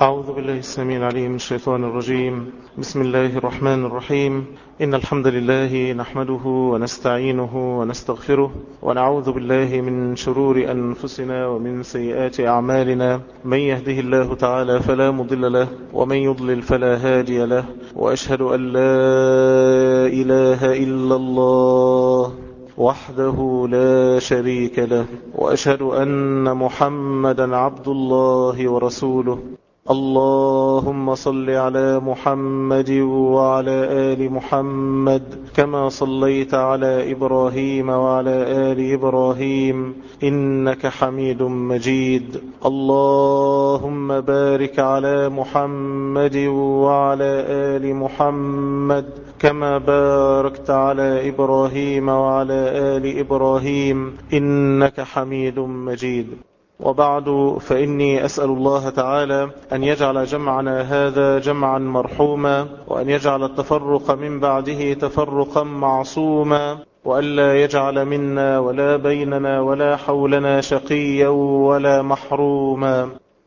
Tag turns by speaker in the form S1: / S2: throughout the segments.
S1: أعوذ بالله السميع العليم من الشيطان الرجيم. بسم الله الرحمن الرحيم. إن الحمد لله نحمده ونستعينه ونستغفره ونعوذ بالله من شرور أنفسنا ومن سيئات أعمالنا. من يهده الله تعالى فلا مضل له ومن يضلل فلا هادي له، وأشهد أن لا إله إلا الله وحده لا شريك له، وأشهد أن محمدا عبد الله ورسوله. اللهم صل على محمد وعلى آل محمد كما صليت على إبراهيم وعلى آل إبراهيم إنك حميد مجيد. اللهم بارك على محمد وعلى آل محمد كما باركت على إبراهيم وعلى آل إبراهيم إنك حميد مجيد. وبعد، فإني أسأل الله تعالى أن يجعل جمعنا هذا جمعا مرحوما، وأن يجعل التفرق من بعده تفرقا معصوما، وألا يجعل منا ولا بيننا ولا حولنا شقيا ولا محروما.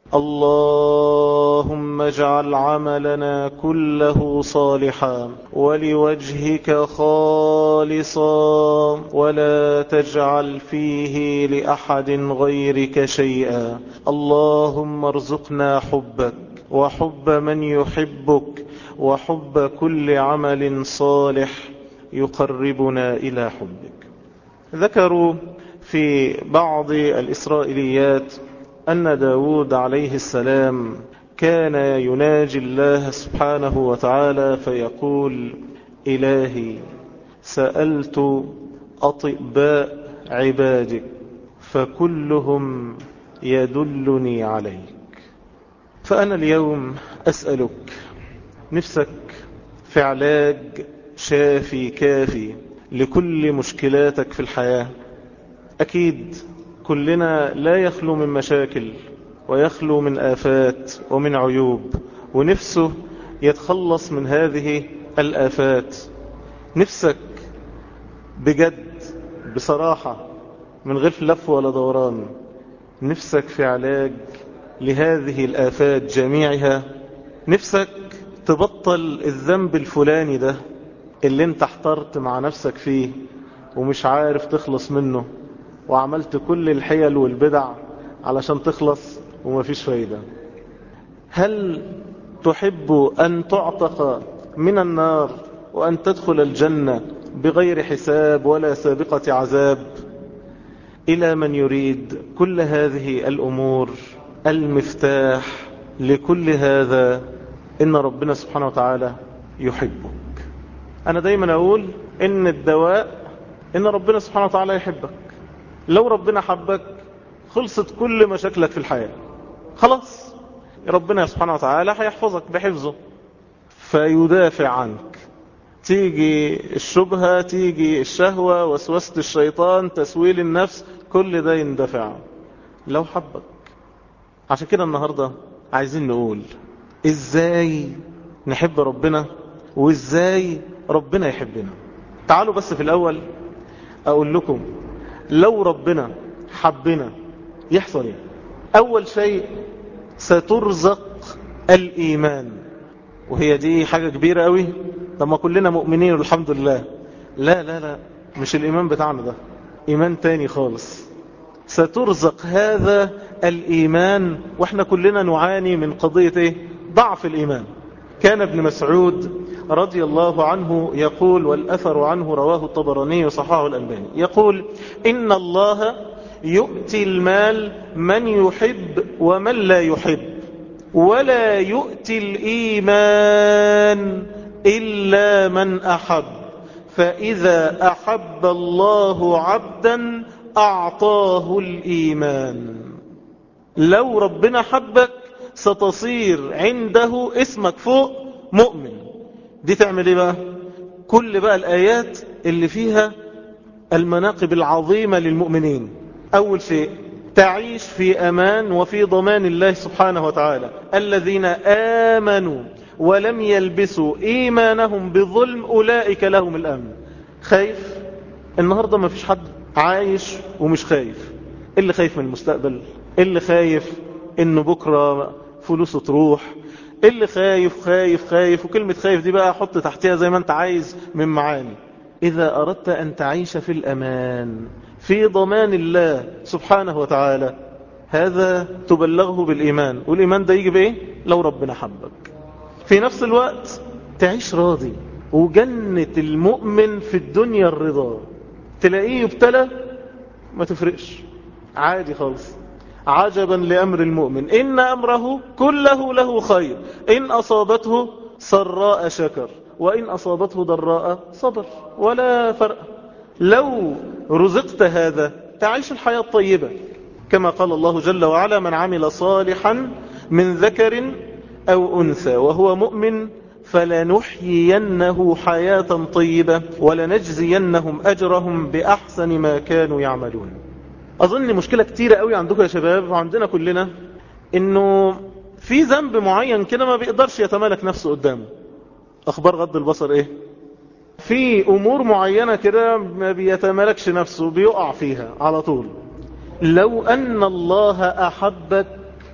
S1: اللهم اجعل عملنا كله صالحا ولوجهك خالصا، ولا تجعل فيه لأحد غيرك شيئا. اللهم ارزقنا حبك وحب من يحبك وحب كل عمل صالح يقربنا إلى حبك. ذكروا في بعض الإسرائيليات أن داود عليه السلام كان يناجي الله سبحانه وتعالى فيقول: إلهي سألت أطباء عبادك فكلهم يدلني عليك. فأنا اليوم أسألك، نفسك في علاج شافي كافي لكل مشكلاتك في الحياة؟ أكيد كلنا لا يخلو من مشاكل ويخلو من آفات ومن عيوب، ونفسه يتخلص من هذه الآفات. نفسك بجد بصراحة من غير لف ولا دوران، نفسك في علاج لهذه الآفات جميعها؟ نفسك تبطل الذنب الفلاني ده اللي انت احترت مع نفسك فيه ومش عارف تخلص منه، وعملت كل الحيل والبدع علشان تخلص ومفيش فايدة؟ هل تحب أن تعتق من النار وأن تدخل الجنة بغير حساب ولا سابقة عذاب؟ إلى من يريد كل هذه الأمور المفتاح لكل هذا إن ربنا سبحانه وتعالى يحبك. أنا دايما أقول إن الدواء إن ربنا سبحانه وتعالى يحبك. لو ربنا حبك خلصت كل مشاكلك في الحياة، خلاص ربنا سبحانه وتعالى هيحفظك بحفظه فيدافع عنك. تيجي الشبهة، تيجي الشهوة، وسوسة الشيطان، تسويل النفس، كل ده يندفع لو حبك. عشان كده النهاردة عايزين نقول ازاي نحب ربنا وازاي ربنا يحبنا. تعالوا بس في الأول أقول لكم لو ربنا حبنا يحصل ايه. أول شيء سترزق الإيمان، وهي دي حاجة كبيرة قوي. طب ما كلنا مؤمنين والحمد لله. لا لا لا، مش الإيمان بتاعنا ده، إيمان تاني خالص. سترزق هذا الإيمان، وإحنا كلنا نعاني من قضية إيه؟ ضعف الإيمان. كان ابن مسعود رضي الله عنه يقول، والأثر عنه رواه الطبراني وصححه الألباني، يقول: إن الله يؤتي المال من يحب ومن لا يحب، ولا يؤتي الإيمان إلا من أحب، فإذا أحب الله عبدا أعطاه الإيمان. لو ربنا حبك ستصير عنده اسمك فوق مؤمن. دي تعمل ايه بقى؟ كل بقى الآيات اللي فيها المناقب العظيمة للمؤمنين. أول شيء تعيش في أمان وفي ضمان الله سبحانه وتعالى. الذين آمنوا ولم يلبسوا إيمانهم بظلم أولئك لهم الأمن. خايف؟ النهاردة ما فيش حد عايش ومش خايف. اللي خايف من المستقبل، اللي خايف إنه بكرة فلوسه تروح. اللي خايف خايف خايف، وكلمة خايف دي بقى حط تحتها زي ما انت عايز من معاني. إذا أردت أن تعيش في الأمان في ضمان الله سبحانه وتعالى، هذا تبلغه بالإيمان. والإيمان ده يجي بإيه؟ لو ربنا حبك. في نفس الوقت تعيش راضي. وجنة المؤمن في الدنيا الرضا، تلاقيه يبتلى ما تفرقش، عادي خالص. عجبا لأمر المؤمن إن أمره كله له خير، إن أصابته سراء شكر وإن أصابته ضراء صبر، ولا فرق. لو رزقت هذا تعيش الحياة الطيبة، كما قال الله جل وعلا: من عمل صالحا من ذكر أو أنثى وهو مؤمن فلنحيينه حياة طيبة ولنجزينهم أجرهم بأحسن ما كانوا يعملون. أظن مشكلة كتيرة قوي عندكم يا شباب وعندنا كلنا، إنه في ذنب معين كده ما بيقدرش يتمالك نفسه قدامه. أخبار غض البصر إيه؟ في أمور معينة كده ما بيتمالكش نفسه، بيقع فيها على طول. لو أن الله أحبك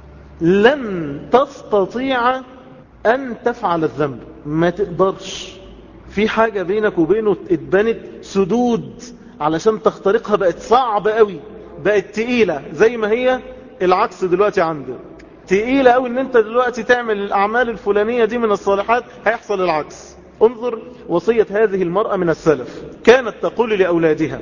S1: لن تستطيع أن تفعل الذنب، ما تقدرش. في حاجة بينك وبينه اتبنت سدود علشان تخترقها، بقت صعبة قوي، بقت تقيلة. زي ما هي العكس دلوقتي عندك، تقيلة قوي ان انت دلوقتي تعمل الأعمال الفلانية دي من الصالحات، هيحصل العكس. انظر وصية هذه المرأة من السلف، كانت تقول لأولادها: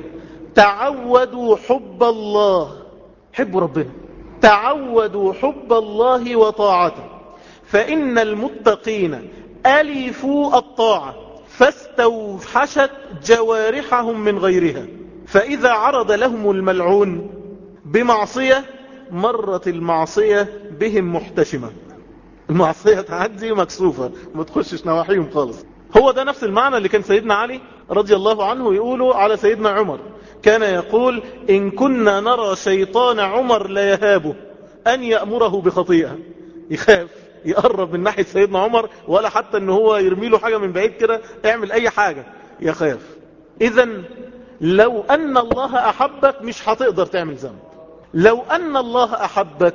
S1: تعودوا حب الله، حبوا ربنا، تعودوا حب الله وطاعته، فإن المتقين ألفوا الطاعة فاستوحشت جوارحهم من غيرها، فإذا عرض لهم الملعون بمعصية مرت المعصية بهم محتشمة. المعصية تعدي مكسوفة، ما تخشش نواحيهم خالص. هو ده نفس المعنى اللي كان سيدنا علي رضي الله عنه يقوله على سيدنا عمر. كان يقول: إن كنا نرى شيطان عمر لا يهابه أن يأمره بخطيئة. يخاف يقرب من ناحية سيدنا عمر، ولا حتى ان هو يرمي له حاجة من بعيد كده، اعمل اي حاجة يخاف. اذن لو ان الله احبك مش هتقدر تعمل ذنب. لو ان الله احبك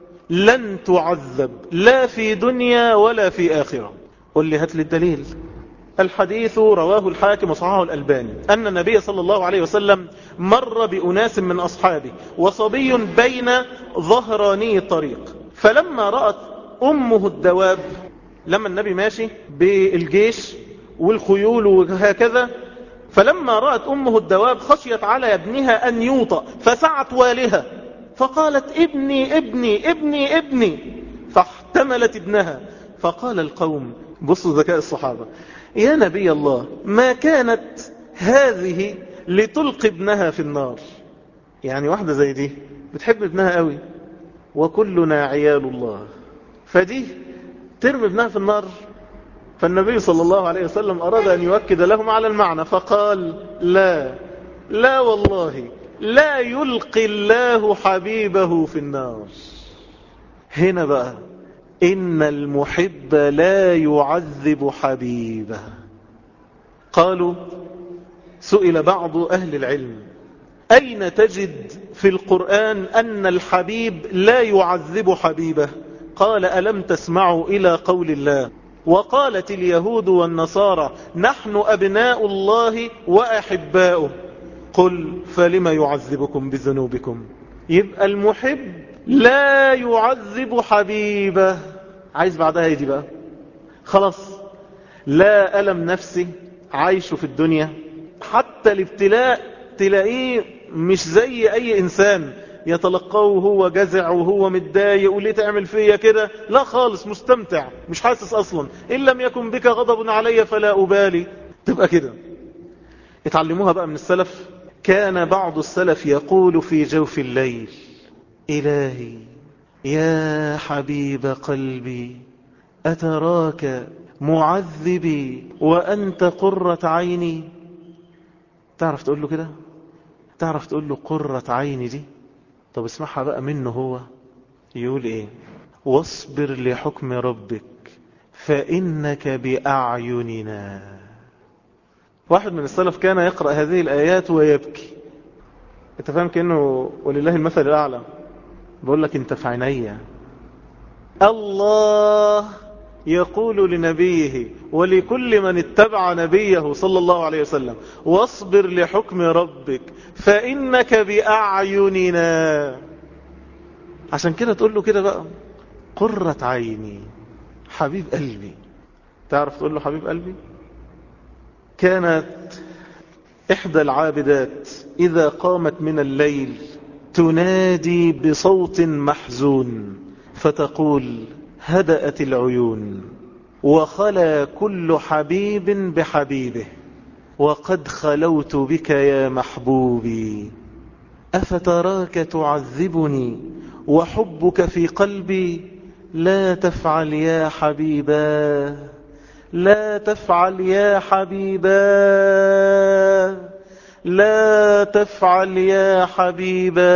S1: لن تعذب لا في دنيا ولا في آخرة. قل لي هات لي الدليل. الحديث رواه الحاكم وصححه الألباني أن النبي صلى الله عليه وسلم مر بأناس من أصحابه وصبي بين ظهراني الطريق، فلما رأت أمه الدواب، لما النبي ماشي بالجيش والخيول وهكذا، فلما رأت أمه الدواب خشيت على ابنها أن يوطأ فسعت والها فقالت: ابني ابني ابني ابني، فاحتملت ابنها. فقال القوم، بصوا ذكاء الصحابة: يا نبي الله، ما كانت هذه لتلقي ابنها في النار. يعني واحدة زي دي بتحب ابنها قوي، وكلنا عيال الله، فدي ترمي ابنها في النار. فالنبي صلى الله عليه وسلم أراد أن يؤكد لهم على المعنى فقال: لا لا والله لا يلقي الله حبيبه في النار. هنا بقى إن المحب لا يعذب حبيبه. قالوا: سئل بعض أهل العلم: أين تجد في القرآن أن الحبيب لا يعذب حبيبه؟ قال: ألم تسمعوا إلى قول الله: وقالت اليهود والنصارى نحن أبناء الله وأحباؤه، قل فلم يعذبكم بذنوبكم. يبقى المحب لا يعذب حبيبه. عايز بعدها يجي بقى خلاص، لا ألم نفسي عايشه في الدنيا. حتى الابتلاء تلاقيه مش زي أي إنسان يتلقاه وهو جزع وهو متضايق وليه تعمل فيا كده، لا خالص، مستمتع مش حاسس أصلا. إن لم يكن بك غضب علي فلا أبالي. تبقى كده. اتعلموها بقى من السلف. كان بعض السلف يقول في جوف الليل: إلهي يا حبيب قلبي، أتراك معذبي وأنت قرة عيني. تعرف تقول له كده؟ تعرف تقول له قرة عيني دي؟ طب اسمعها بقى منه هو يقول ايه: واصبر لحكم ربك فإنك بأعيننا. واحد من السلف كان يقرأ هذه الآيات ويبكي. انت فاهم كأنه ولله المثل الأعلى بقول لك: انت في عينيا، الله يقول لنبيه ولكل من اتبع نبيه صلى الله عليه وسلم: واصبر لحكم ربك فإنك بأعيننا. عشان كده تقول له كده بقى: قرة عيني، حبيب قلبي. تعرف تقول له حبيب قلبي؟ كانت إحدى العابدات إذا قامت من الليل تنادي بصوت محزون فتقول: هدأت العيون وخلا كل حبيب بحبيبه وقد خلوت بك يا محبوبي، أفتراك تعذبني وحبك في قلبي، لا تفعل يا حبيبا، لا تفعل يا حبيبا، لا تفعل يا حبيبا.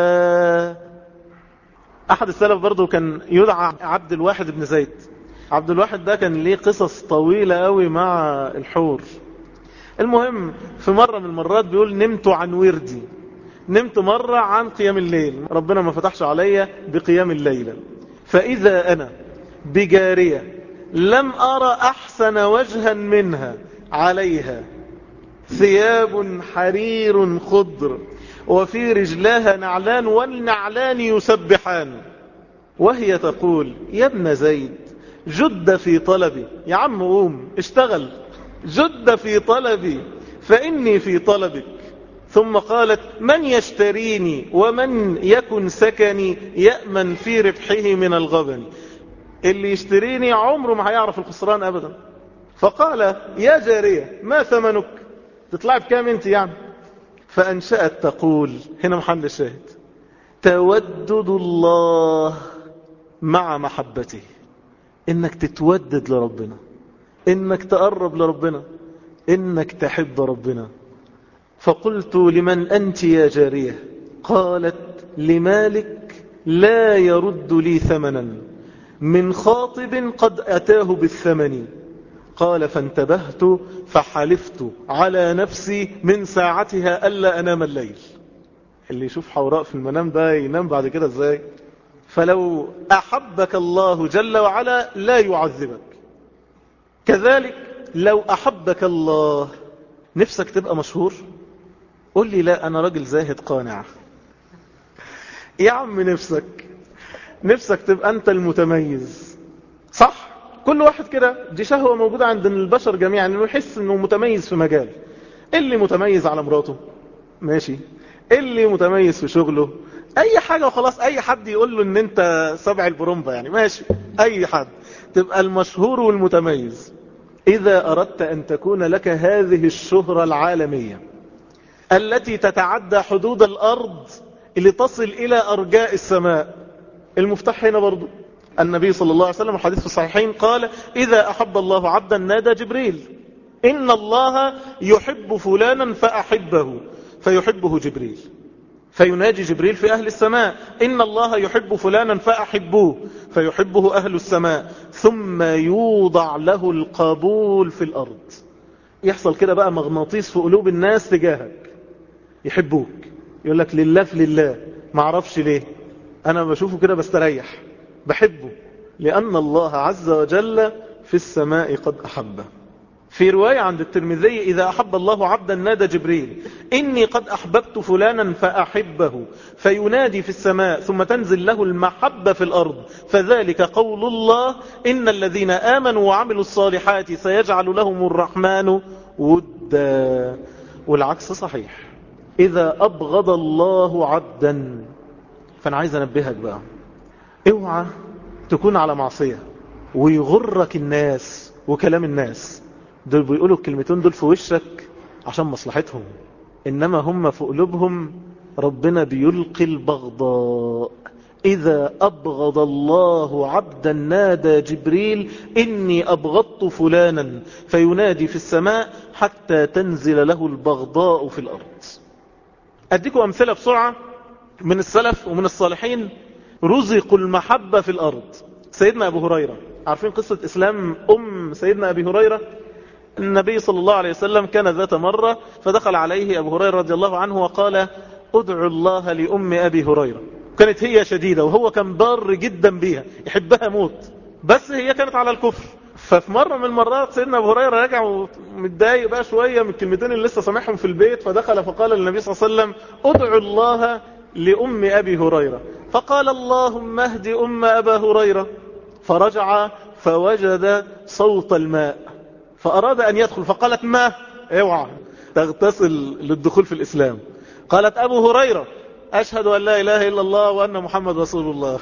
S1: أحد السلف برضو كان يدعى عبد الواحد بن زيد. عبد الواحد ده كان ليه قصص طويلة قوي مع الحور. المهم في مرة من المرات بيقول: نمت عن وردي، نمت مرة عن قيام الليل، ربنا ما فتحش عليا بقيام الليل، فإذا أنا بجارية لم أرى أحسن وجها منها، عليها ثياب حرير خضر وفي رجلها نعلان والنعلان يسبحان، وهي تقول: يا ابن زيد جد في طلبي، يا عم قوم اشتغل، جد في طلبي فإني في طلبك. ثم قالت: من يشتريني ومن يكن سكني يأمن في ربحه من الغبن، اللي يشتريني عمره ما هيعرف الخسران أبدا. فقال: يا جارية ما ثمنك، تطلع بكام انت يعني؟ فأنشأت تقول، هنا محل الشاهد: تودد الله مع محبته، انك تتودد لربنا، انك تقرب لربنا، انك تحب ربنا. فقلت: لمن أنت يا جارية؟ قالت: لمالك لا يرد لي ثمنا، من خاطب قد أتاه بالثمن. قال: فانتبهت فحلفت على نفسي من ساعتها ألا أنام الليل. اللي يشوف حوراء في المنام ده ينام بعد كده ازاي؟ فلو أحبك الله جل وعلا لا يعذبك. كذلك لو أحبك الله، نفسك تبقى مشهور؟ قل لي: لا أنا راجل زاهد قانع. يا عم نفسك تبقى أنت المتميز، صح؟ كل واحد كده، دي شهوة موجودة عند البشر جميعا، انه يحس انه متميز في مجال. اللي متميز على مراته ماشي، اللي متميز في شغله، اي حاجة وخلاص. اي حد يقول له ان انت سبع البرومبا يعني ماشي، اي حد تبقى المشهور والمتميز. اذا اردت ان تكون لك هذه الشهرة العالمية التي تتعدى حدود الارض لتصل الى ارجاء السماء، المفتاح هنا برضو. النبي صلى الله عليه وسلم الحديث في الصحيحين قال: إذا أحب الله عبدا نادى جبريل: إن الله يحب فلانا فأحبه، فيحبه جبريل. فيناجي جبريل في أهل السماء: إن الله يحب فلانا فأحبوه، فيحبه أهل السماء. ثم يوضع له القبول في الأرض، يحصل كده بقى مغناطيس في قلوب الناس تجاهك، يحبوك، يقول لك لله في لله، ما اعرفش ليه، أنا بشوفه كده بستريح، بحبه، لأن الله عز وجل في السماء قد أحبه. في رواية عند الترمذي: إذا أحب الله عبدا نادى جبريل: إني قد أحببت فلانا فأحبه، فينادي في السماء ثم تنزل له المحبة في الأرض، فذلك قول الله: إن الذين آمنوا وعملوا الصالحات سيجعل لهم الرحمن ودا. والعكس صحيح، إذا أبغض الله عبدا. فأنا عايز أنبهك بقى، اوعى تكون على معصية ويغرك الناس وكلام الناس. دول بيقولوا الكلمتين دول في وشك عشان مصلحتهم، إنما هم في قلوبهم ربنا بيلقي البغضاء. إذا أبغض الله عبدا نادى جبريل: إني أبغضت فلانا، فينادي في السماء حتى تنزل له البغضاء في الأرض. أديكم أمثلة بسرعة من السلف ومن الصالحين رزقوا المحبة في الأرض. سيدنا أبو هريرة، عارفين قصة إسلام سيدنا أبي هريرة؟ النبي صلى الله عليه وسلم كان ذات مرة فدخل عليه أبو هريرة رضي الله عنه وقال: ادعو الله لأم أبي هريرة. كانت هي شديدة وهو كان ضار جدا بيها يحبها موت، بس هي كانت على الكفر. ففي مرة من المرات سيدنا أبو هريرة راجع ومتضايق بقى شوية من الكلمتين اللي لسه سامعهم في البيت، فدخل فقال للنبي صلى الله عليه وسلم ادعوا الله لأم أبي هريرة، فقال اللهم اهد أم أبا هريرة. فرجع فوجد صوت الماء فأراد أن يدخل، فقالت ما اوعى تغتسل للدخول في الإسلام. قالت أبو هريرة أشهد أن لا إله إلا الله وأن محمد رسول الله.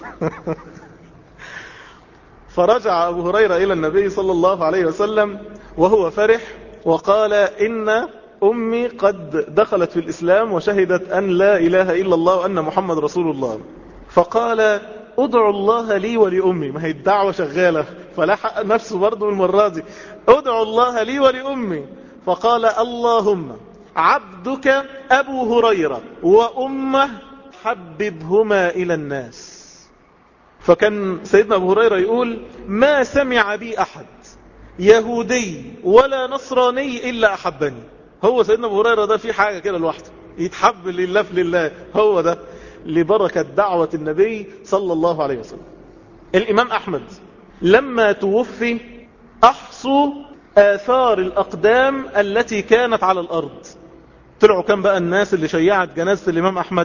S1: فرجع أبو هريرة إلى النبي صلى الله عليه وسلم وهو فرح وقال إن أمي قد دخلت في الإسلام وشهدت أن لا إله إلا الله وأن محمد رسول الله. فقال ادعوا الله لي ولأمي، ما هي الدعوة شغالة فلحق نفسه برضه المرة دي، ادعوا الله لي ولأمي. فقال اللهم عبدك أبو هريرة وأمه حببهما إلى الناس. فكان سيدنا أبو هريرة يقول ما سمع بي أحد يهودي ولا نصراني إلا أحبني. هو سيدنا أبو هريرة ده في حاجة كده لوحده يتحب لله في لله، هو ده لبركة دعوة النبي صلى الله عليه وسلم. الإمام أحمد لما توفي أحصوا آثار الأقدام التي كانت على الأرض. طلعوا كم بقى الناس اللي شيعت جنازة الإمام أحمد؟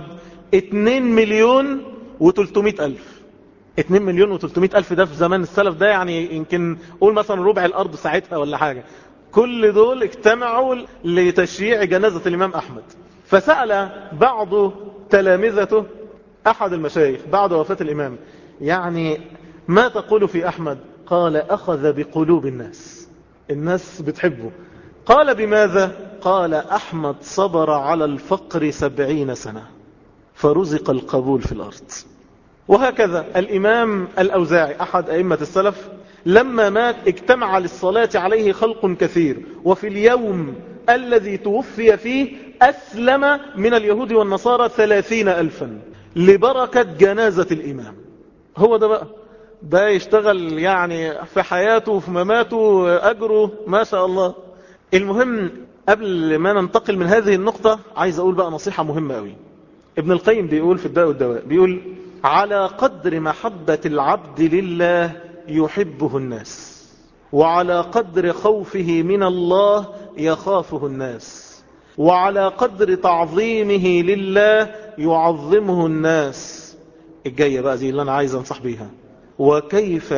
S1: 2,300,000. 2,300,000 ده في زمان السلف ده يعني يمكن قول مثلا ربع الأرض ساعتها ولا حاجة. كل دول اجتمعوا لتشييع جنازة الإمام أحمد. فسأل بعض تلامذته أحد المشايخ بعد وفاة الإمام يعني ما تقول في أحمد؟ قال أخذ بقلوب الناس، الناس بتحبه. قال بماذا؟ قال أحمد صبر على الفقر 70 سنة فرزق القبول في الأرض. وهكذا الإمام الأوزاعي أحد أئمة السلف لما مات اجتمع للصلاة عليه خلق كثير، وفي اليوم الذي توفي فيه أسلم من اليهود والنصارى 30,000 لبركة جنازة الإمام. هو ده بقى، ده يشتغل يعني في حياته وفي مماته أجره ما شاء الله. المهم قبل ما ننتقل من هذه النقطة عايز أقول بقى نصيحة مهمة قوي. ابن القيم بيقول في الداء والدواء بيقول على قدر محبة العبد لله يحبه الناس، وعلى قدر خوفه من الله يخافه الناس، وعلى قدر تعظيمه لله يعظمه الناس. الجاية بقى دي اللي أنا عايز أنصح بيها. وكيف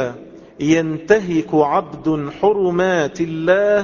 S1: ينتهك عبد حرمات الله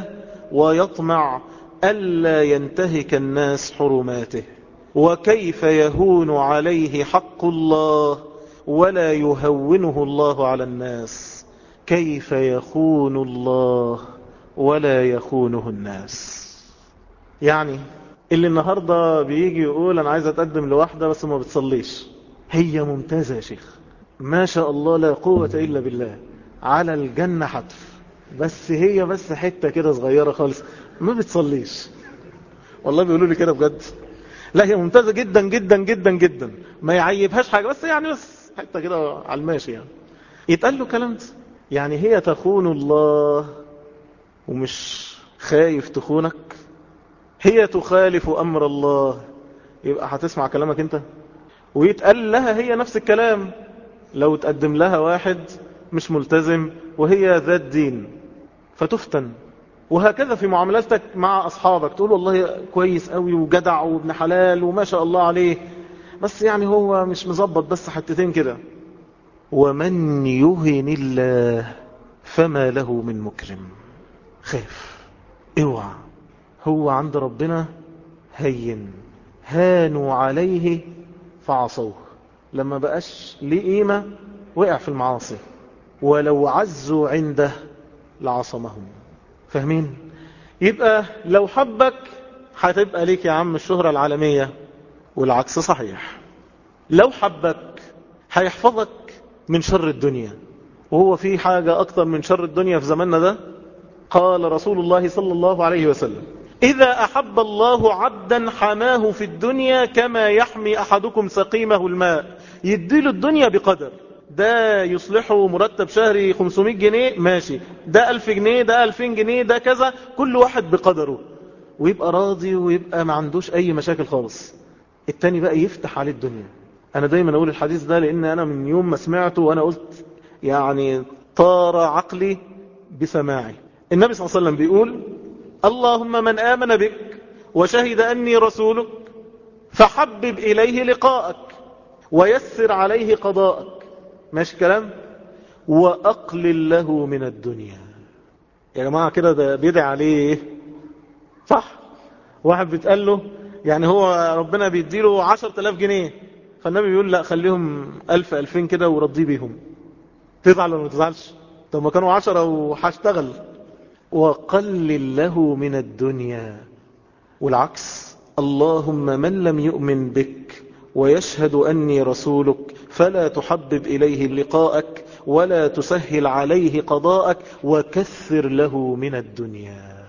S1: ويطمع ألا ينتهك الناس حرماته، وكيف يهون عليه حق الله ولا يهونه الله على الناس، كيف يخون الله ولا يخونه الناس. يعني اللي النهاردة بيجي يقول أنا عايز أتقدم لواحدة بس ما بتصليش، هي ممتازة يا شيخ ما شاء الله لا قوة إلا بالله على الجنة حتف، بس هي بس حتة كده صغيرة خالص ما بتصليش. والله بيقولوا لي كده بجد. لا هي ممتازة جدا جدا جدا جدا ما يعيبهاش حاجة، بس يعني بس حتى كده على الماشي يعني يتقال له كلام ده. يعني هي تخون الله ومش خايف تخونك، هي تخالف أمر الله يبقى هتسمع كلامك انت. ويتقال لها هي نفس الكلام لو تقدم لها واحد مش ملتزم وهي ذات دين فتفتن. وهكذا في معاملاتك مع أصحابك تقول والله كويس قوي وجدع وابن حلال وما شاء الله عليه، بس يعني هو مش مظبط بس حتتين كده. ومن يهن الله فما له من مكرم. خاف اوعى، هو عند ربنا هين، هانوا عليه فعصوه، لما بقاش ليه قيمة وقع في المعاصي، ولو عزوا عنده لعصمهم. فاهمين؟ يبقى لو حبك هتبقى ليك يا عم الشهرة العالمية، والعكس صحيح. لو حبك هيحفظك من شر الدنيا، وهو في حاجة أكتر من شر الدنيا في زماننا ده؟ قال رسول الله صلى الله عليه وسلم إذا أحب الله عبدا حماه في الدنيا كما يحمي أحدكم سقيمه الماء. يديله الدنيا بقدر، ده يصلحه مرتب شهري 500 جنيه ماشي، ده 1000 جنيه، ده 2000 جنيه، ده كذا، كل واحد بقدره، ويبقى راضي ويبقى ما عندوش أي مشاكل خالص. التاني بقى يفتح عليه الدنيا أنا دايما أقول الحديث ده لأن أنا من يوم ما سمعته وأنا قلت يعني طار عقلي بسماعي. النبي صلى الله عليه وسلم بيقول: اللهم من آمن بك وشهد أني رسولك فحبب إليه لقاءك ويسر عليه قضاءك. ماشي كلام؟ وأقلل له من الدنيا. يا جماعة كده ده بيدعي عليه ايه؟ صح؟ واحد بيتقال له يعني هو ربنا بيديله 10,000 جنيه، فالنبي بيقول لا خليهم 1000 2000 كده ورضي بيهم. تزعل ولا ما تزعلش؟ طب ما كانوا 10 وهشتغل. وقلل له من الدنيا. والعكس: اللهم من لم يؤمن بك ويشهد أني رسولك فلا تحبب إليه لقاءك ولا تسهل عليه قضاءك وكثر له من الدنيا.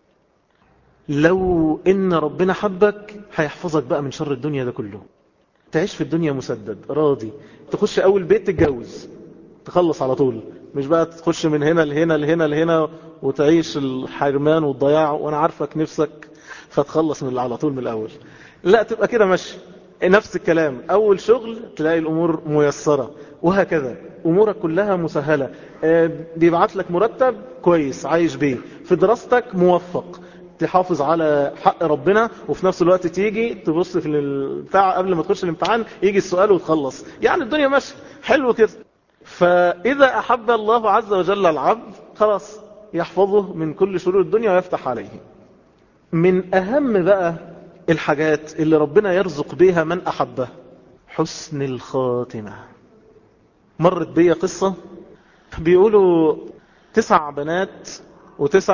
S1: لو إن ربنا حبك هيحفظك بقى من شر الدنيا ده كله. تعيش في الدنيا مسدد راضي، تخش أول بيت تتجوز تخلص على طول، مش بقى تخش من هنا لهنا لهنا لهنا وتعيش الحرمان والضياع وأنا عارفك نفسك فتخلص من على طول من الأول. لا، تبقى كده ماشي. نفس الكلام، أول شغل تلاقي الأمور ميسرة، وهكذا أمورك كلها مسهلة. بيبعت لك مرتب كويس عايش بيه، في دراستك موفق، تحافظ على حق ربنا وفي نفس الوقت تيجي تبص في البتاع قبل ما تخش الامتحان يجي السؤال وتخلص. يعني الدنيا ماشية حلو كده. فإذا أحب الله عز وجل العبد خلاص يحفظه من كل شرور الدنيا ويفتح عليه. من أهم بقى الحاجات اللي ربنا يرزق بيها من أحبه حسن الخاتمة. مرت بي قصة بيقولوا 9 بنات و9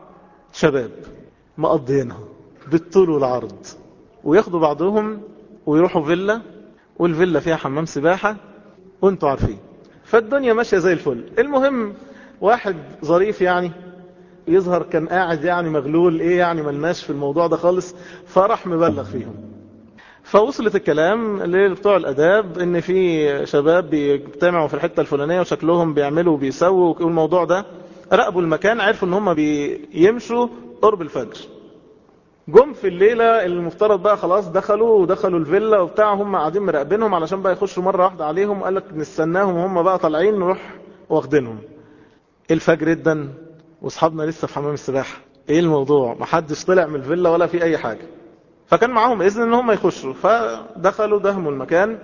S1: شباب مقضينها بالطول والعرض، وياخدوا بعضهم ويروحوا فيلا، والفيلا فيها حمام سباحة وانتوا عارفين، فالدنيا ماشية زي الفل. المهم واحد ظريف يعني يظهر كان قاعد يعني مغلول ايه يعني ملناش في الموضوع ده خالص، فراح مبلغ فيهم. فوصلت الكلام لبتوع الاداب ان في شباب بيجتمعوا في الحتة الفلانية وشكلهم بيعملوا وبيسووا والموضوع ده. راقبوا المكان، عرفوا ان هم بيمشوا قرب الفجر. جم في الليلة المفترض بقى خلاص ودخلوا الفيلا وبتاع، هم قاعدين مراقبينهم علشان بقى يخشوا مرة واحدة عليهم. قال لك نستناهم وهم بقى طالعين نروح واخدينهم. الفجر جدا واصحابنا لسه في حمام السباحة. ايه الموضوع؟ محدش طلع من الفيلا ولا في اي حاجة. فكان معاهم اذن ان هم يخشوا، فدخلوا دهموا المكان،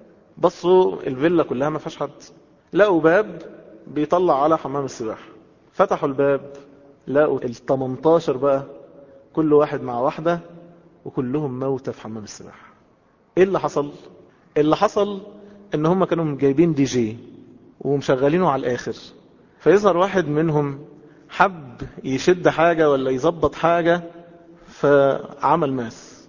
S1: بصوا الفيلا كلها ما فيهاش حد، لقوا باب بيطلع على حمام السباحة. فتحوا الباب لقوا 18 بقى كل واحد مع واحدة وكلهم موتى في حمام السباحة. ايه اللي حصل؟ اللي حصل ان هم كانوا جايبين دي جي ومشغلينه على الاخر، فيظهر واحد منهم حب يشد حاجة ولا يظبط حاجة فعمل ماس،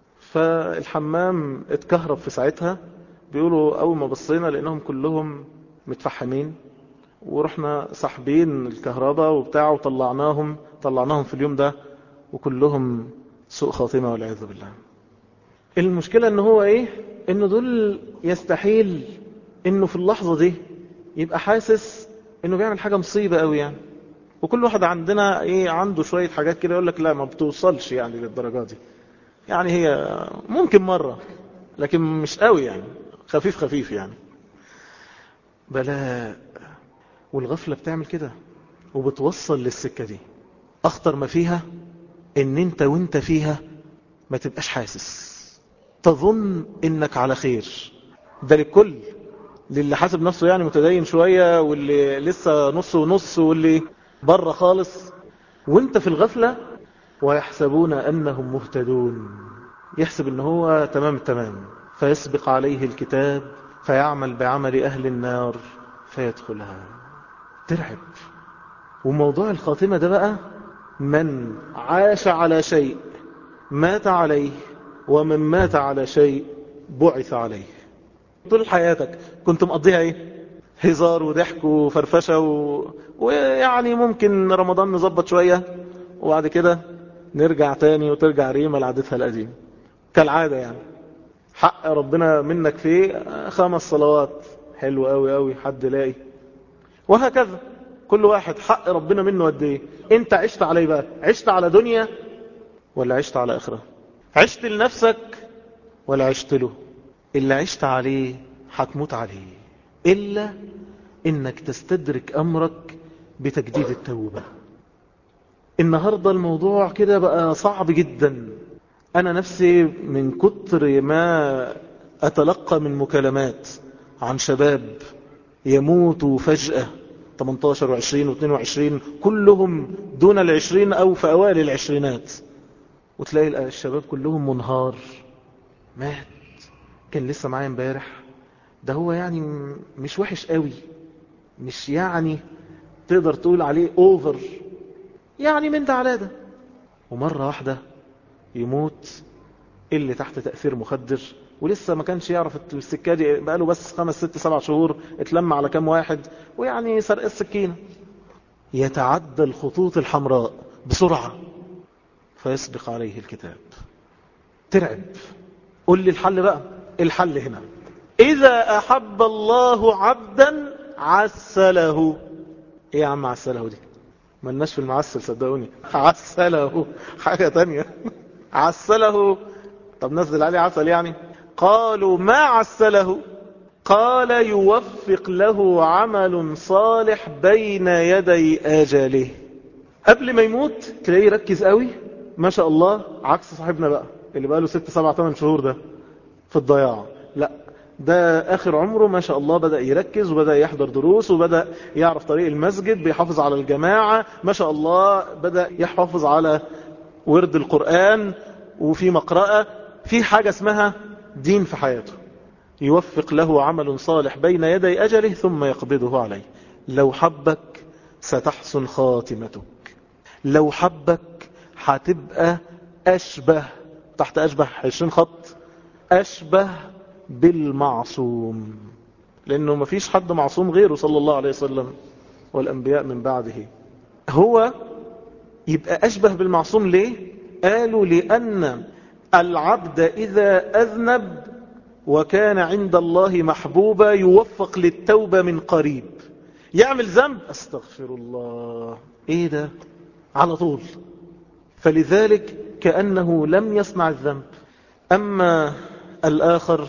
S1: فالحمام اتكهرب في ساعتها. بيقولوا اول ما بصينا لانهم كلهم متفحمين، ورحنا سحبين الكهرباء وبتاع وطلعناهم في اليوم ده وكلهم سوء خاتمة والعياذ بالله. المشكلة ان هو ايه؟ انه دول يستحيل انه في اللحظة دي يبقى حاسس انه بيعمل حاجة مصيبة قوي يعني. وكل واحد عندنا ايه عنده شوية حاجات كده يقول لك لا ما بتوصلش يعني للدرجة دي، يعني هي ممكن مرة لكن مش قوي يعني، خفيف خفيف يعني. بلاء. والغفلة بتعمل كده وبتوصل للسكة دي. اخطر ما فيها ان انت وانت فيها ما تبقاش حاسس، تظن انك على خير. ده للكل، للي حاسب نفسه يعني متدين شوية واللي لسه نص ونص واللي بره خالص. وانت في الغفلة ويحسبون انهم مهتدون، يحسب ان هو تمام التمام، فيسبق عليه الكتاب فيعمل بعمل اهل النار فيدخلها. ترعب. وموضوع الخاتمة ده بقى من عاش على شيء مات عليه، ومن مات على شيء بعث عليه. طول حياتك كنت مقضيها ايه؟ هزار وضحك وفرفشة ويعني ممكن رمضان نظبط شوية وبعد كده نرجع تاني وترجع ريما لعادتها القديم كالعادة يعني. حق ربنا منك فيه 5 صلوات، حلو قوي قوي حد لاقي. وهكذا كل واحد حق ربنا منه قد ايه. انت عشت عليه بقى، عشت على دنيا ولا عشت على اخرة؟ عشت لنفسك ولا عشت له؟ اللي عشت عليه هتموت عليه، إلا إنك تستدرك أمرك بتجديد التوبة. النهاردة الموضوع كده بقى صعب جدا. أنا نفسي من كتر ما أتلقى من مكالمات عن شباب يموتوا فجأة 18 و20 و22 كلهم دون 20 أو في أوائل العشرينات، وتلاقي الشباب كلهم منهار، مات، كان لسه معايا امبارح، ده هو يعني مش وحش قوي، مش يعني تقدر تقول عليه اوفر، يعني من ده على ده، ومرة واحدة يموت اللي تحت تأثير مخدر، ولسه ما كانش يعرف السكة دي، بقاله بس 5 6 7 شهور اتلم على كام واحد ويعني سرق السكينة، يتعدى الخطوط الحمراء بسرعة فيسبق عليه الكتاب. ترعب. قل لي الحل بقى. الحل هنا: إذا أحب الله عبدا عسله. إيه يا عم عسله دي؟ ملناش في المعسل صدقوني. عسله حاجة تانية. عسله، طب نزل عليه عسل يعني؟ قالوا ما عسله؟ قال يوفق له عمل صالح بين يدي آجاله. قبل ما يموت تلاقيه يركز قوي ما شاء الله، عكس صاحبنا بقى اللي بقى له 6 7 8 شهور ده في الضياع. لا، ده آخر عمره ما شاء الله بدأ يركز وبدأ يحضر دروس وبدأ يعرف طريق المسجد، بيحافظ على الجماعة ما شاء الله، بدأ يحافظ على ورد القرآن، وفي مقرأة، في حاجة اسمها دين في حياته. يوفق له عمل صالح بين يدي أجله ثم يقبضه عليه. لو حبك ستحسن خاتمتك، لو حبك هتبقى أشبه، تحت أشبه 20 خط، أشبه بالمعصوم، لأنه ما فيش حد معصوم غيره صلى الله عليه وسلم والأنبياء من بعده. هو يبقى أشبه بالمعصوم ليه؟ قالوا لأن العبد إذا أذنب وكان عند الله محبوبا يوفق للتوبة من قريب. يعمل ذنب استغفر الله، ايه ده على طول، فلذلك كأنه لم يصنع الذنب. أما الآخر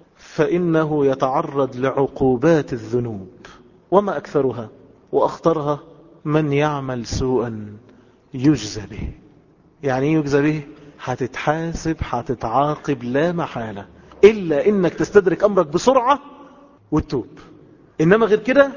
S1: فإنه يتعرض لعقوبات الذنوب، وما أكثرها وأخطرها من يعمل سوءا يجزى به. يعني ايه يجزى به؟ هتتحاسب، هتتعاقب لا محالة، إلا إنك تستدرك أمرك بسرعة وتتوب. إنما غير كده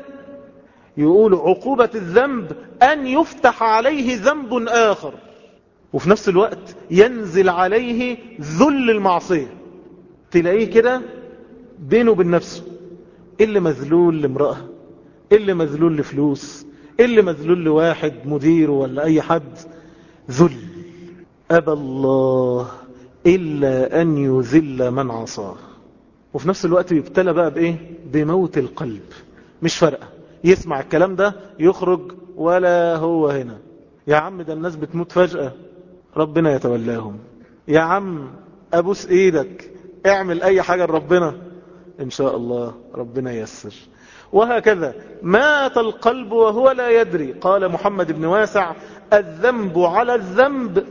S1: يقول عقوبة الذنب أن يفتح عليه ذنب آخر، وفي نفس الوقت ينزل عليه ذل المعصية. تلاقيه كده بينه وبين نفسه، اللي مذلول لامرأة، اللي مذلول لفلوس، اللي مذلول لواحد مدير ولا أي حد، ذل. أبى الله إلا أن يذل من عصاه. وفي نفس الوقت يبتلى بقى بإيه؟ بموت القلب. مش فارقة، يسمع الكلام ده يخرج ولا هو هنا. يا عم ده الناس بتموت فجأة، ربنا يتولاهم. يا عم أبوس إيدك، اعمل أي حاجة لربنا إن شاء الله ربنا ييسر. وهكذا مات القلب وهو لا يدري. قال محمد بن واسع: الذنب على الذنب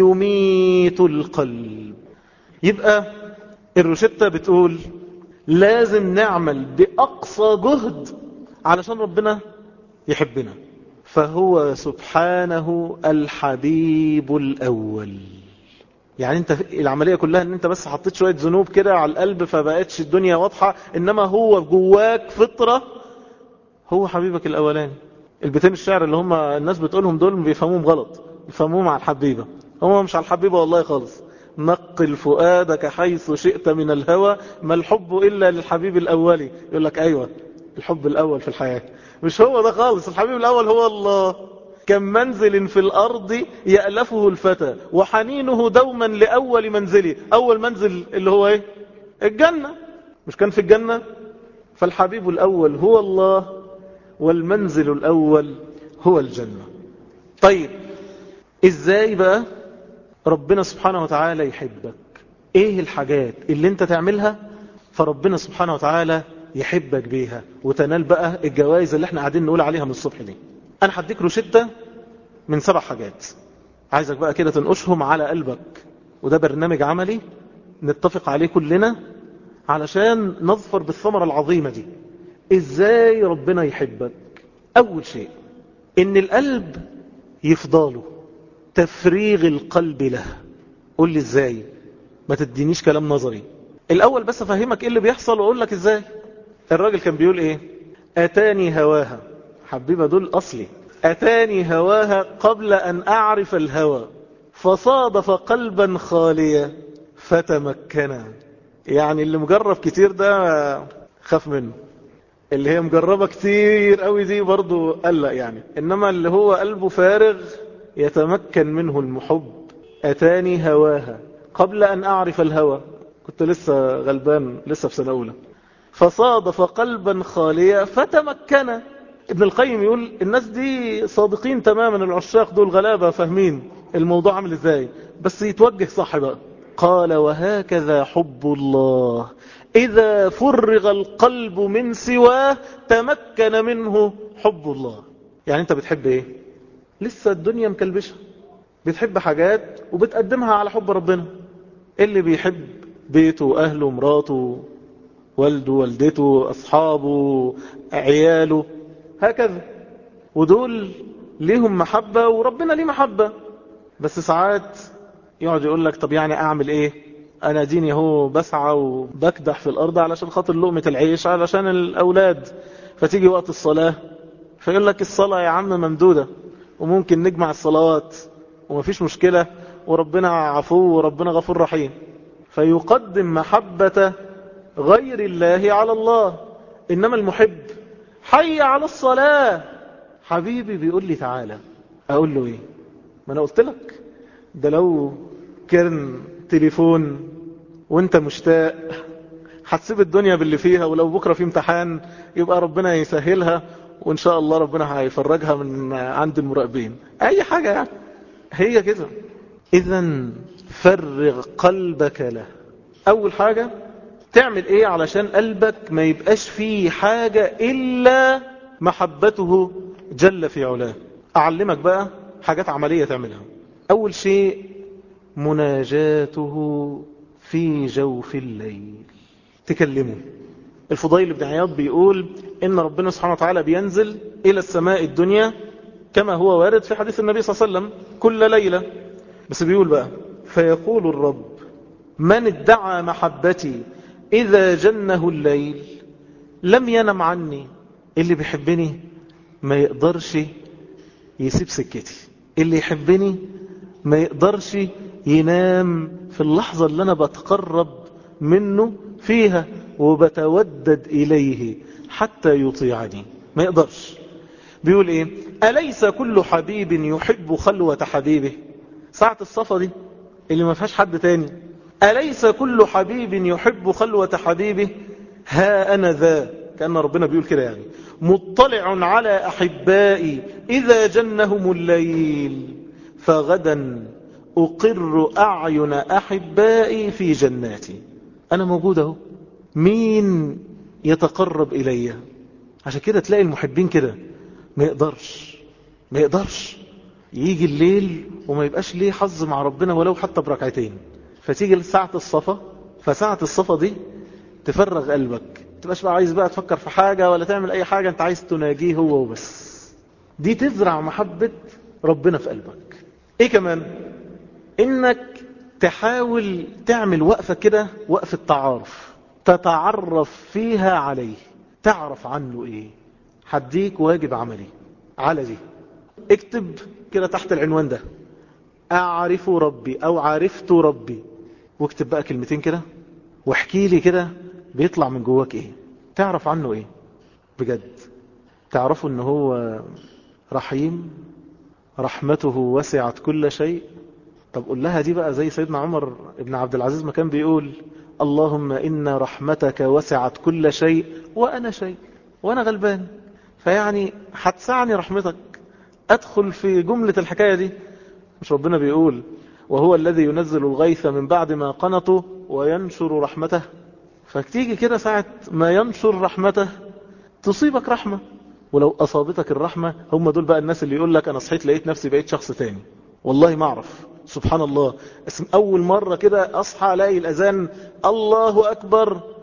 S1: يميت القلب. يبقى الروشتة بتقول لازم نعمل بأقصى جهد علشان ربنا يحبنا، فهو سبحانه الحبيب الأول. يعني انت العملية كلها ان انت بس حطيت شوية ذنوب كده على القلب فبقتش الدنيا واضحة، انما هو جواك فطرة، هو حبيبك الأولاني. البيتين الشعر اللي هم الناس بتقولهم دول بيفهموهم غلط، بيفهموهم على الحبيبة، هم مش على الحبيبة والله خالص. نقل فؤادك حيث شئت من الهوى، ما الحب إلا للحبيب الأولي. يقول لك أيوة الحب الأول في الحياة، مش هو ده خالص. الحبيب الأول هو الله. كم منزل في الأرض يألفه الفتى وحنينه دوما لأول منزله. أول منزل اللي هو إيه؟ الجنة. مش كان في الجنة؟ فالحبيب الأول هو الله، والمنزل الأول هو الجنة. طيب إزاي بقى ربنا سبحانه وتعالى يحبك؟ إيه الحاجات اللي أنت تعملها فربنا سبحانه وتعالى يحبك بيها وتنال بقى الجوائز اللي احنا قاعدين نقول عليها من الصبح دي؟ أنا هديك روشتة من 7 حاجات، عايزك بقى كده تنقشهم على قلبك، وده برنامج عملي نتفق عليه كلنا علشان نظفر بالثمرة العظيمة دي. ازاي ربنا يحبك؟ اول شيء ان القلب يفضاله، تفريغ القلب له. قول لي ازاي، ما تدينيش كلام نظري. الاول بس افهمك ايه اللي بيحصل واقول لك ازاي. الراجل كان بيقول ايه؟ اتاني هواها، حبيبة دول اصلي، اتاني هواها قبل ان اعرف الهوى، فصادف قلبا خاليا فتمكنا. يعني اللي مجرب كتير ده خاف منه، اللي هي مجربة كتير قوي دي برضو قلق يعني، انما اللي هو قلبه فارغ يتمكن منه المحب. اتاني هواها قبل ان اعرف الهوى، كنت لسه غلبان لسه في سنة اولى، فصادف قلبا خاليا فتمكن. ابن القيم يقول الناس دي صادقين تماما، العشاق دول غلابة فاهمين الموضوع عامل ازاي، بس يتوجه صح بقى. قال وهكذا حب الله، إذا فرغ القلب من سواه تمكن منه حب الله. يعني انت بتحب ايه؟ لسه الدنيا مكلبشة، بتحب حاجات وبتقدمها على حب ربنا. اللي بيحب بيته وأهله مراته والده والدته أصحابه عياله هكذا، ودول ليهم محبة وربنا ليه محبة. بس ساعات يقعد يقول لك طب يعني أعمل إيه؟ أنا ديني هو بسعى وبكدح في الأرض علشان خاطر لقمة العيش علشان الأولاد، فتيجي وقت الصلاة فيقول لك الصلاة يا عم ممدودة وممكن نجمع الصلوات ومفيش مشكلة وربنا عفو وربنا غفور رحيم، فيقدم محبة غير الله على الله. إنما المحب حي على الصلاة، حبيبي بيقول لي تعالى، أقول له إيه؟ ما أنا قلت لك ده لو كان تليفون وانت مشتاق هتسيب الدنيا باللي فيها، ولو بكرة في امتحان يبقى ربنا يسهلها وإن شاء الله ربنا هيفرجها من عند المراقبين، أي حاجة يعني هي كده. إذن فرغ قلبك له. أول حاجة تعمل إيه علشان قلبك ما يبقاش فيه حاجة إلا محبته جل في علاه؟ أعلمك بقى حاجات عملية تعملها. أول شيء مناجاته في جوف الليل، تكلمه. الفضيل بن عياض بيقول إن ربنا سبحانه وتعالى بينزل إلى السماء الدنيا كما هو وارد في حديث النبي صلى الله عليه وسلم كل ليلة، بس بيقول بقى فيقول الرب من ادعى محبتي إذا جنه الليل لم ينم عني. اللي بيحبني ما يقدرش يسيب سكتي، اللي يحبني ما يقدرش ينام في اللحظة اللي أنا بتقرب منه فيها وبتودد إليه حتى يطيعني، ما يقدرش. بيقول إيه؟ أليس كل حبيب يحب خلوة حبيبه؟ ساعة الصفا دي اللي ما فيهاش حد تاني، أليس كل حبيب يحب خلوة حبيبه؟ ها أنا ذا، كأن ربنا بيقول كده يعني، مطلع على أحبائي إذا جنهم الليل، فغدا أقر أعين أحبائي في جناتي. أنا موجود اهو، مين يتقرب إلي؟ عشان كده تلاقي المحبين كده ما يقدرش يجي الليل وما يبقاش ليه حظ مع ربنا ولو حتى بركعتين، فتيجي لساعة الصفا، فساعة الصفا دي تفرغ قلبك، تبقاش بقى عايز بقى تفكر في حاجة ولا تعمل أي حاجة، انت عايز تناجيه هو وبس. دي تزرع محبة ربنا في قلبك. ايه كمان؟ انك تحاول تعمل وقفة كده، وقفة تعارف، تتعرف فيها عليه، تعرف عنه ايه. هديك واجب عملي على دي، اكتب كده تحت العنوان ده اعرف ربي او عرفت ربي، واكتب بقى كلمتين كده واحكي لي كده بيطلع من جواك ايه، تعرف عنه ايه بجد. تعرفوا ان هو رحيم، رحمته وسعت كل شيء. طب قول لها دي بقى زي سيدنا عمر ابن عبد العزيز ما كان بيقول اللهم إن رحمتك وسعت كل شيء وأنا شيء، وأنا غلبان، فيعني هتسعني رحمتك أدخل في جملة الحكاية دي. مش ربنا بيقول وهو الذي ينزل الغيث من بعد ما قنطوا وينشر رحمته؟ فتيجي كده ساعة ما ينشر رحمته تصيبك رحمة، ولو أصابتك الرحمة هم دول بقى الناس اللي يقول لك أنا صحيت لقيت نفسي بقيت شخص تاني. والله ما أعرف، سبحان الله، أول مرة كده أصحى ألاقي الأذان الله أكبر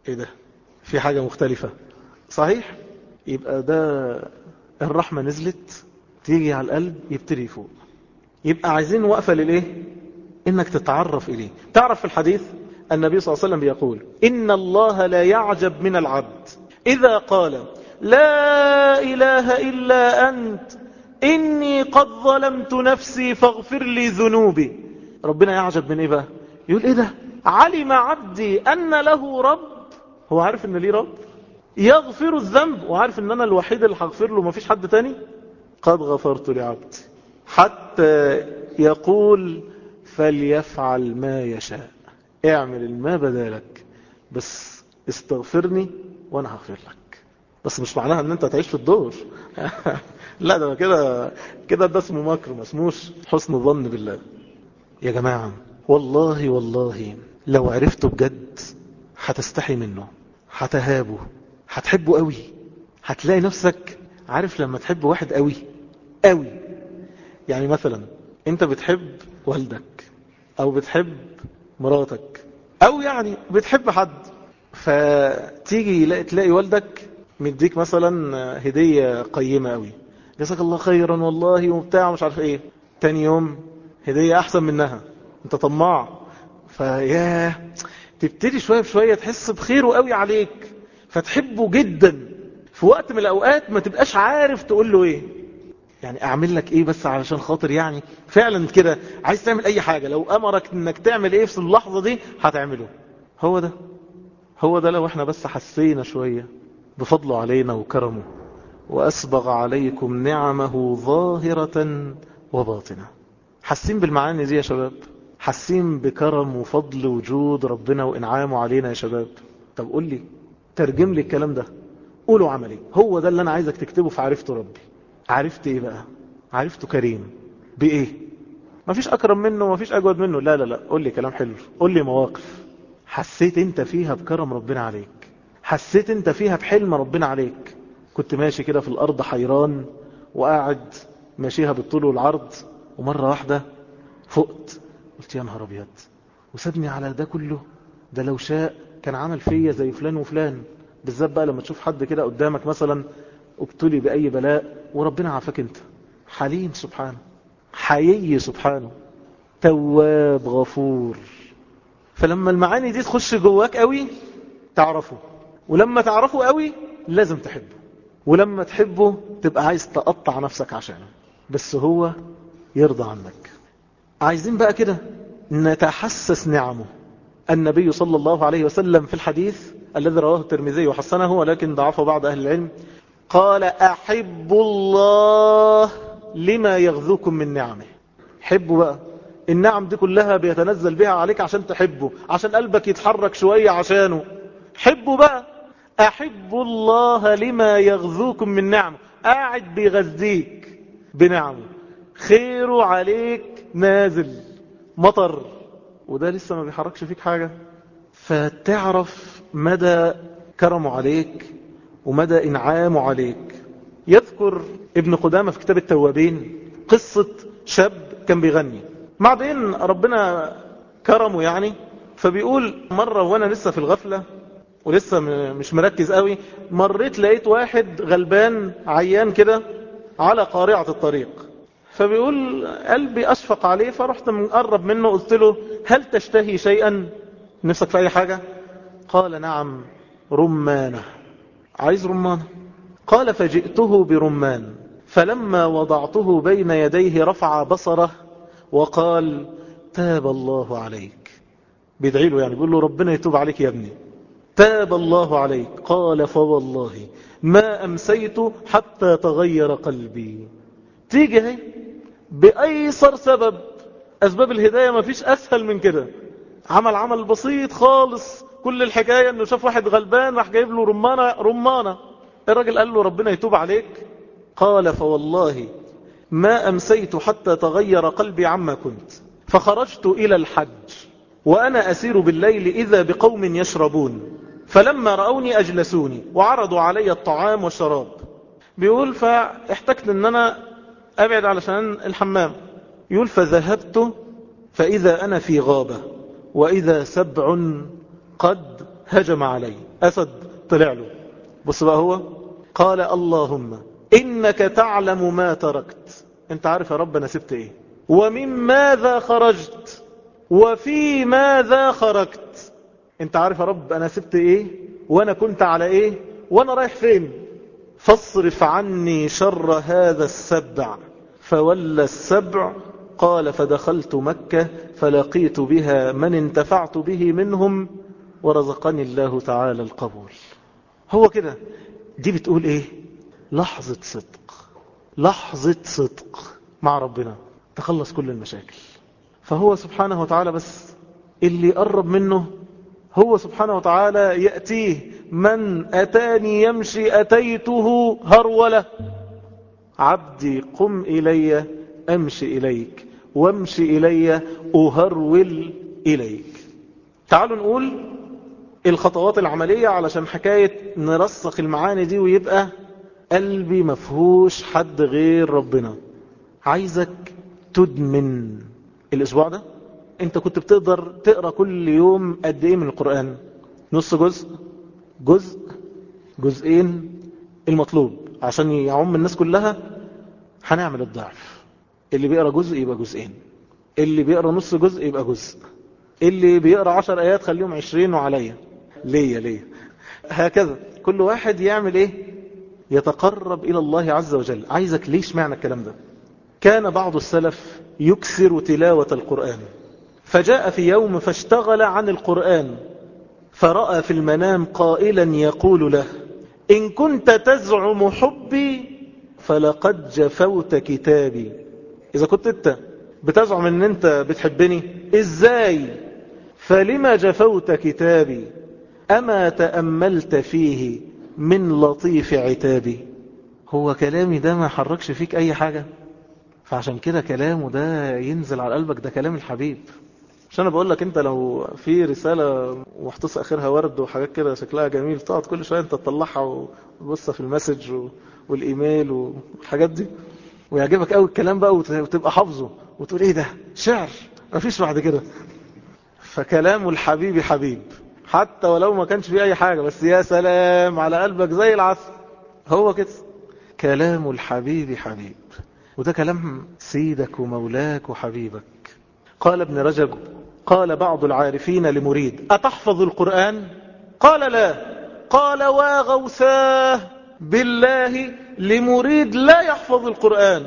S1: ايه ده، في حاجة مختلفة صحيح. يبقى ده الرحمة نزلت تيجي على القلب يبتدي يفوق. يبقى عايزين وقفة للايه؟ انك تتعرف اليه. تعرف في الحديث النبي صلى الله عليه وسلم بيقول إن الله لا يعجب من العبد إذا قال لا إله إلا أنت إني قد ظلمت نفسي فاغفر لي ذنوبي. ربنا يعجب من إيه بقى؟ يقول إيه ده؟ علم عبدي أن له رب. هو عارف أن ليه رب يغفر الذنب، وعارف أن أنا الوحيد اللي هغفر له، مفيش حد تاني. قد غفرت لعبدي حتى يقول فليفعل ما يشاء. اعمل ما بدالك، بس استغفرني وانا هغفر لك. بس مش معناها ان انت تعيش في الدور لا، ده كده ده اسمه مكر، ما اسموش حسن ظن بالله. يا جماعة والله والله لو عرفته بجد هتستحي منه، هتهابه، هتحبه قوي. هتلاقي نفسك عارف لما تحب واحد قوي قوي. يعني مثلا انت بتحب والدك او بتحب مراتك او يعني بتحب حد، فتيجي تلاقي والدك مديك مثلا هدية قيمة قوي، جزاك الله خيرا والله وبتاع مش عارف ايه. تاني يوم هدية احسن منها، انت طماع، فياه تبتدي شوية بشوية تحس بخيره قوي عليك فتحبه جدا. في وقت من الاوقات ما تبقاش عارف تقول له ايه، يعني اعمل لك ايه بس علشان خاطر يعني فعلا كده عايز تعمل اي حاجة، لو امرك انك تعمل ايه في اللحظة دي هتعمله. هو ده لو احنا بس حسينا شوية بفضله علينا وكرمه، واسبغ عليكم نعمه ظاهرة وباطنة. حاسين بالمعاني دي يا شباب؟ حاسين بكرم وفضل وجود ربنا وانعامه علينا يا شباب؟ طب قول لي، ترجم لي الكلام ده، قوله عملي. هو ده اللي انا عايزك تكتبه في عرفته ربي. عرفت ايه بقى؟ عرفته كريم بايه؟ مفيش اكرم منه، مفيش اجود منه. لا لا لا، قول لي كلام حلو، قول لي مواقف حسيت انت فيها بكرم ربنا عليك، حسيت انت فيها بحلم ربنا عليك. كنت ماشي كده في الارض حيران وقاعد ماشيها بالطول والعرض، ومرة واحدة فقت قلت يا نهار ابيض، وسابني على ده كله. ده لو شاء كان عمل فيا زي فلان وفلان. بالذات بقى لما تشوف حد كده قدامك مثلا ابتلي بأي بلاء وربنا عافاك انت. حليم سبحانه، حيي سبحانه، تواب غفور. فلما المعاني دي تخش جواك قوي تعرفه، ولما تعرفه قوي لازم تحبه، ولما تحبه تبقى عايز تقطع نفسك عشانه، بس هو يرضى عنك. عايزين بقى كده نتحسس نعمه. النبي صلى الله عليه وسلم في الحديث الذي رواه الترمذي وحسنه ولكن ضعفه بعض أهل العلم قال أحب الله لما يغذوكم من نعمه. حبوا بقى النعم دي كلها بيتنزل بها عليك عشان تحبه، عشان قلبك يتحرك شوية عشانه. حبوا بقى. أحب الله لما يغذوكم من نعمه، قاعد بيغذيك بنعمه، خيره عليك نازل مطر، وده لسه ما بيحركش فيك حاجة. فتعرف مدى كرمه عليك ومدى إنعامه عليك. يذكر ابن قدامة في كتاب التوابين قصة شاب كان بيغني، بعدين ربنا كرمه يعني. فبيقول مرة وانا لسه في الغفلة ولسه مش مركز قوي، مريت لقيت واحد غلبان عيان كده على قارعة الطريق. فبيقول قلبي أشفق عليه، فرحت مقرب منه قلت له هل تشتهي شيئا؟ نفسك في أي حاجة؟ قال نعم رمانة، عايز رمانة. قال فجئته برمان، فلما وضعته بين يديه رفع بصره وقال تاب الله عليك. بيدعي له يعني، بيقول له ربنا يتوب عليك يا ابني، تاب الله عليك. قال فوالله ما أمسيت حتى تغير قلبي. تيجي هي بأيسر سبب، أسباب الهداية ما فيش أسهل من كده. عمل بسيط خالص، كل الحكاية أنه شاف واحد غلبان راح جايب له رمانة. الراجل قال له ربنا يتوب عليك. قال فوالله ما أمسيت حتى تغير قلبي عما كنت، فخرجت إلى الحج وأنا أسير بالليل إذا بقوم يشربون، فلما رأوني أجلسوني وعرضوا علي الطعام والشراب. بيقول فاحتجت أن أنا أبعد علشان الحمام. يقول فذهبت فإذا أنا في غابة وإذا سبع قد هجم علي. أسد طلع له. بص بقى هو قال اللهم إنك تعلم ما تركت، انت عارف يا رب أنا سبت ايه، ومن ماذا خرجت، وفي ماذا خرجت. انت عارف يا رب أنا سبت ايه، وانا كنت على ايه، وانا رايح فين. فاصرف عني شر هذا السبع. فولى السبع. قال فدخلت مكة فلقيت بها من انتفعت به منهم ورزقني الله تعالى القبول. هو كده. دي بتقول ايه؟ لحظة صدق، لحظة صدق مع ربنا تخلص كل المشاكل. فهو سبحانه وتعالى بس اللي قرب منه، هو سبحانه وتعالى يأتيه من أتاني يمشي أتيته هرولة. عبدي قم إلي أمشي إليك وامشي إلي أهرول إليك. تعالوا نقول الخطوات العملية علشان حكاية نرسخ المعاني دي ويبقى قلبي مفهوش حد غير ربنا. عايزك تدمن الأسبوع ده. انت كنت بتقدر تقرأ كل يوم قد ايه من القرآن؟ نص جزء، جزء، جزئين المطلوب عشان يعم الناس كلها. هنعمل الضعف. اللي بيقرأ جزء يبقى جزئين، اللي بيقرأ نص جزء يبقى جزء، اللي بيقرأ 10 آيات خليهم 20 وعليا ليه هكذا. كل واحد يعمل ايه؟ يتقرب إلى الله عز وجل. عايزك ليش معنى الكلام ده؟ كان بعض السلف يكثر تلاوة القرآن، فجاء في يوم فاشتغل عن القرآن، فرأى في المنام قائلا يقول له إن كنت تزعم حبي فلقد جفوت كتابي. إذا كنت أنت بتزعم أن أنت بتحبني إزاي؟ فلما جفوت كتابي؟ أما تأملت فيه من لطيف عتابي. هو كلامي ده ما حركش فيك أي حاجة؟ فعشان كده كلامه ده ينزل على قلبك، ده كلام الحبيب. عشان انا بقول لك انت لو في رسالة محتصة اخرها ورد وحاجات كده شكلها جميل، تقعد كل شوية انت تطلعها وتبص في المسج والايميل والحاجات دي، ويعجبك قوي الكلام بقى وتبقى حافظه وتقول ايه ده شعر مفيش بعد كده. فكلام الحبيب حبيب حتى ولو ما كانش فيه اي حاجة، بس يا سلام على قلبك زي العسل. هو كده كلام الحبيب حبيب، وده كلام سيدك ومولاك وحبيبك. قال ابن رجب قال بعض العارفين لمريد أتحفظ القرآن؟ قال لا. قال واغوساه بالله لمريد لا يحفظ القرآن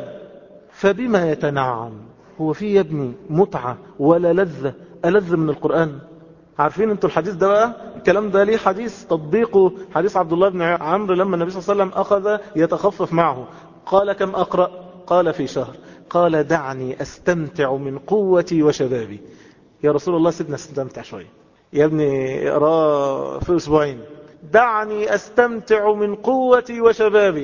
S1: فبما يتنعم. هو في يا ابني متعة ولا لذة ألذ من القرآن؟ عارفين انتوا الحديث ده بقى؟ الكلام ده ليه حديث تطبيقه، حديث عبد الله بن عمرو لما النبي صلى الله عليه وسلم أخذ يتخفف معه. قال كم أقرأ؟ قال في شهر. قال دعني أستمتع من قوتي وشبابي. يا رسول الله سيدنا استمتع شوية يا ابني، اقرأ في أسبوعين. دعني أستمتع من قوتي وشبابي،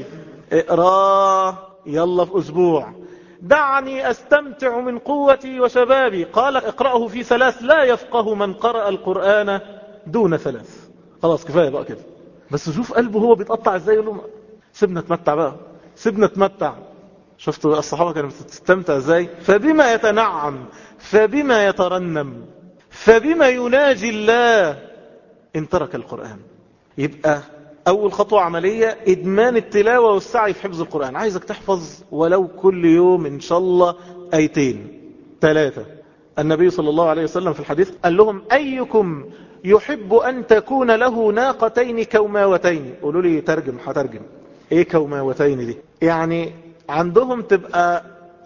S1: اقرأ يلا في أسبوع. دعني أستمتع من قوتي وشبابي، قال اقرأه في 3. لا يفقه من قرأ القرآن دون 3. خلاص كفاية بقى كده. بس شوف قلبه هو بيتقطع ازاي، يقول له سيبنا نتمتع بقى، سيبنا نتمتع. شفتوا الصحابة كانوا بتستمتع ازاي؟ فبما يتنعم، فبما يترنم، فبما يناجي الله ان ترك القرآن. يبقى أول خطوة عملية إدمان التلاوة والسعي في حفظ القرآن. عايزك تحفظ ولو كل يوم إن شاء الله 2 3. النبي صلى الله عليه وسلم في الحديث قال لهم أيكم يحب أن تكون له ناقتين كوماوتين؟ قولوا لي ترجم، هترجم إيه كوماوتين دي؟ يعني عندهم تبقى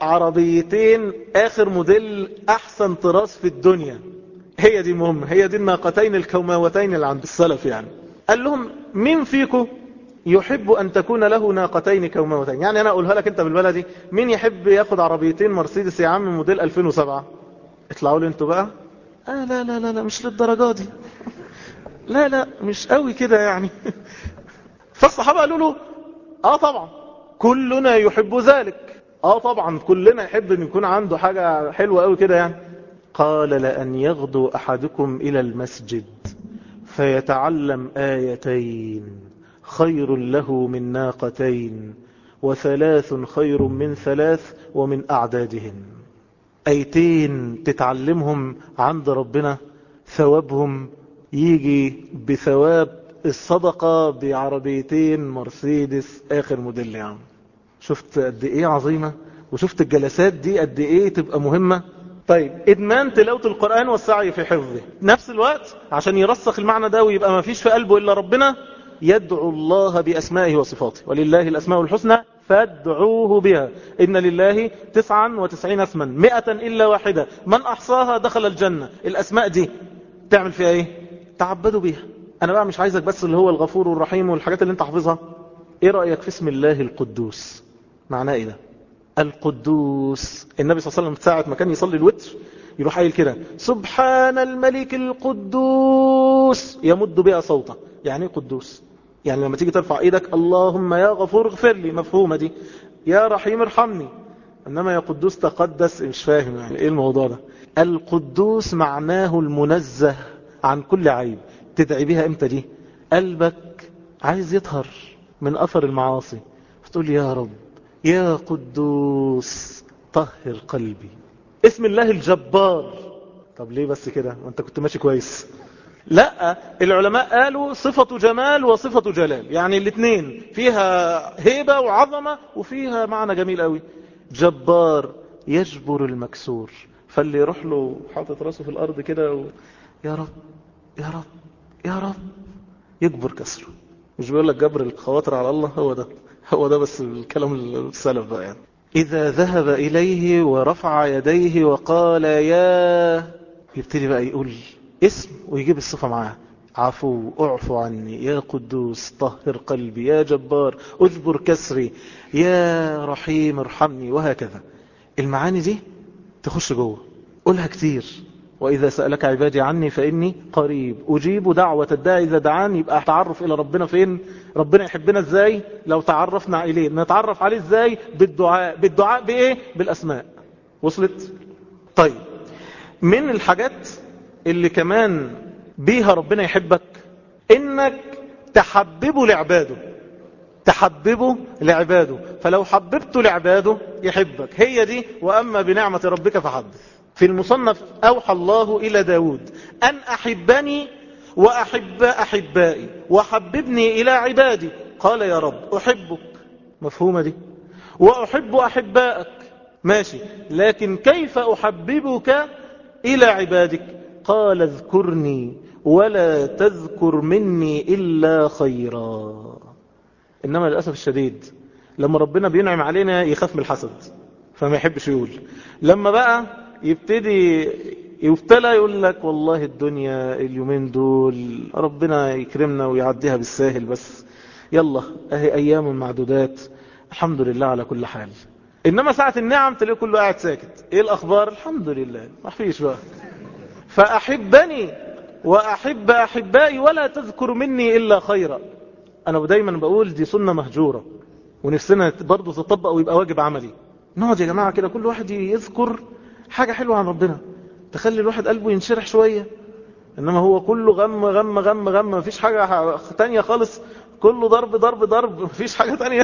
S1: عربيتين آخر موديل أحسن طراز في الدنيا. هي دي مهم، هي دي الناقتين الكوماوتين اللي عند السلف يعني. قال لهم مين فيكم يحب أن تكون له ناقتين كوماوتين؟ يعني أنا أقولها لك أنت بالبلدي، مين يحب ياخد عربيتين مرسيدس يا عم موديل 2007؟ اطلعوا لي انتوا بقى. لا لا لا لا مش للدرجة دي، لا لا مش قوي كده يعني. فالصحابة قالوا له طبعا كلنا يحب ذلك، طبعا كلنا يحب ان يكون عنده حاجة حلوة قوي كده يعني. قال لأن يغدو أحدكم إلى المسجد فيتعلم 2 خير له من 2 و3 خير من 3 ومن أعدادهن. 2 تتعلمهم عند ربنا ثوابهم يجي بثواب الصدقة بعربيتين مرسيدس آخر موديل يا عم. شفت قد ايه عظيمة، وشفت الجلسات دي قد ايه تبقى مهمة. طيب ادمان تلاوة القرآن والسعي في حفظه، نفس الوقت عشان يرسخ المعنى ده ويبقى ما فيش في قلبه إلا ربنا، يدعو الله بأسمائه وصفاته، ولله الأسماء الحسنى فادعوه بها، إن لله 99 اسما 100 إلا واحدة من أحصاها دخل الجنة. الأسماء دي تعمل فيها ايه؟ تعبدوا بيها. أنا بقى مش عايزك بس اللي هو الغفور والرحيم والحاجات اللي انت حافظها. ايه رأيك في اسم الله القدوس؟ معناه ايه ده؟ القدوس. النبي صلى الله عليه وسلم ساعة ما كان يصلي الوتر يروح قايل كده سبحان الملك القدوس، يمد بها صوته. يعني ايه قدوس؟ يعني لما تيجي ترفع ايدك اللهم يا غفور اغفر لي، مفهومة دي، يا رحيم ارحمني. انما يا قدوس تقدس، مش فاهم يعني ايه الموضوع ده. القدوس معناه المنزه عن كل عيب. تدعي بيها امتى دي؟ قلبك عايز يطهر من اثر المعاصي، فتقول يا رب يا قدوس طهر قلبي. اسم الله الجبار. طب ليه بس كده وانت كنت ماشي كويس؟ لا، العلماء قالوا صفة جمال وصفة جلال، يعني الاثنين فيها هيبة وعظمة وفيها معنى جميل قوي. جبار يجبر المكسور، فاللي يروح له حاطط راسه في الارض كده يا رب يا رب يا رب يجبر كسره. مش بيقول لك جبر الخواطر على الله؟ هو ده بس الكلام السلف بقى يعني. إذا ذهب إليه ورفع يديه وقال يا، يبتدي بقى يقول اسم ويجيب الصفة معاه. عفو اعفو عني، يا قدوس طهر قلبي، يا جبار اجبر كسري، يا رحيم ارحمني، وهكذا. المعاني دي تخش جوه، قولها كتير. وإذا سألك عبادي عني فإني قريب أجيب دعوة الداعي إذا دعاني. يبقى تعرف إلى ربنا فين؟ ربنا يحبنا إزاي؟ لو تعرفنا إليه. نتعرف عليه إزاي؟ بالدعاء بإيه؟ بالأسماء. وصلت؟ طيب، من الحاجات اللي كمان بيها ربنا يحبك إنك تحببه لعباده. تحببه لعباده، فلو حببته لعباده يحبك. هي دي وأما بنعمة ربك فحدث. في المصنف أوحى الله إلى داود أن أحبني وأحب أحبائي وحببني إلى عبادي. قال يا رب أحبك، مفهومة دي، وأحب أحبائك، ماشي، لكن كيف أحببك إلى عبادك؟ قال اذكرني ولا تذكر مني إلا خيرا. إنما للأسف الشديد لما ربنا بينعم علينا يخاف من الحسد، فما يحبش يقول. لما بقى يبتدي يبتلى يقول لك والله الدنيا اليومين دول ربنا يكرمنا ويعديها بالساهل، بس يلا اهي ايام معدودات، الحمد لله على كل حال. انما ساعة النعم تلاقيه كله قاعد ساكت. ايه الاخبار؟ الحمد لله، ما فيش بقى. فاحبني واحب احبائي ولا تذكر مني الا خيرا. انا دايما بقول دي سنة مهجورة، ونفسنا برضو تطبق ويبقى واجب عملي. نقعد يا جماعة كده كل واحد يذكر حاجة حلوة عن ربنا، تخلي الواحد قلبه ينشرح شوية. انما هو كله غم غم غم غم، مفيش حاجة تانية خالص، كله ضرب ضرب ضرب، مفيش حاجة تانية.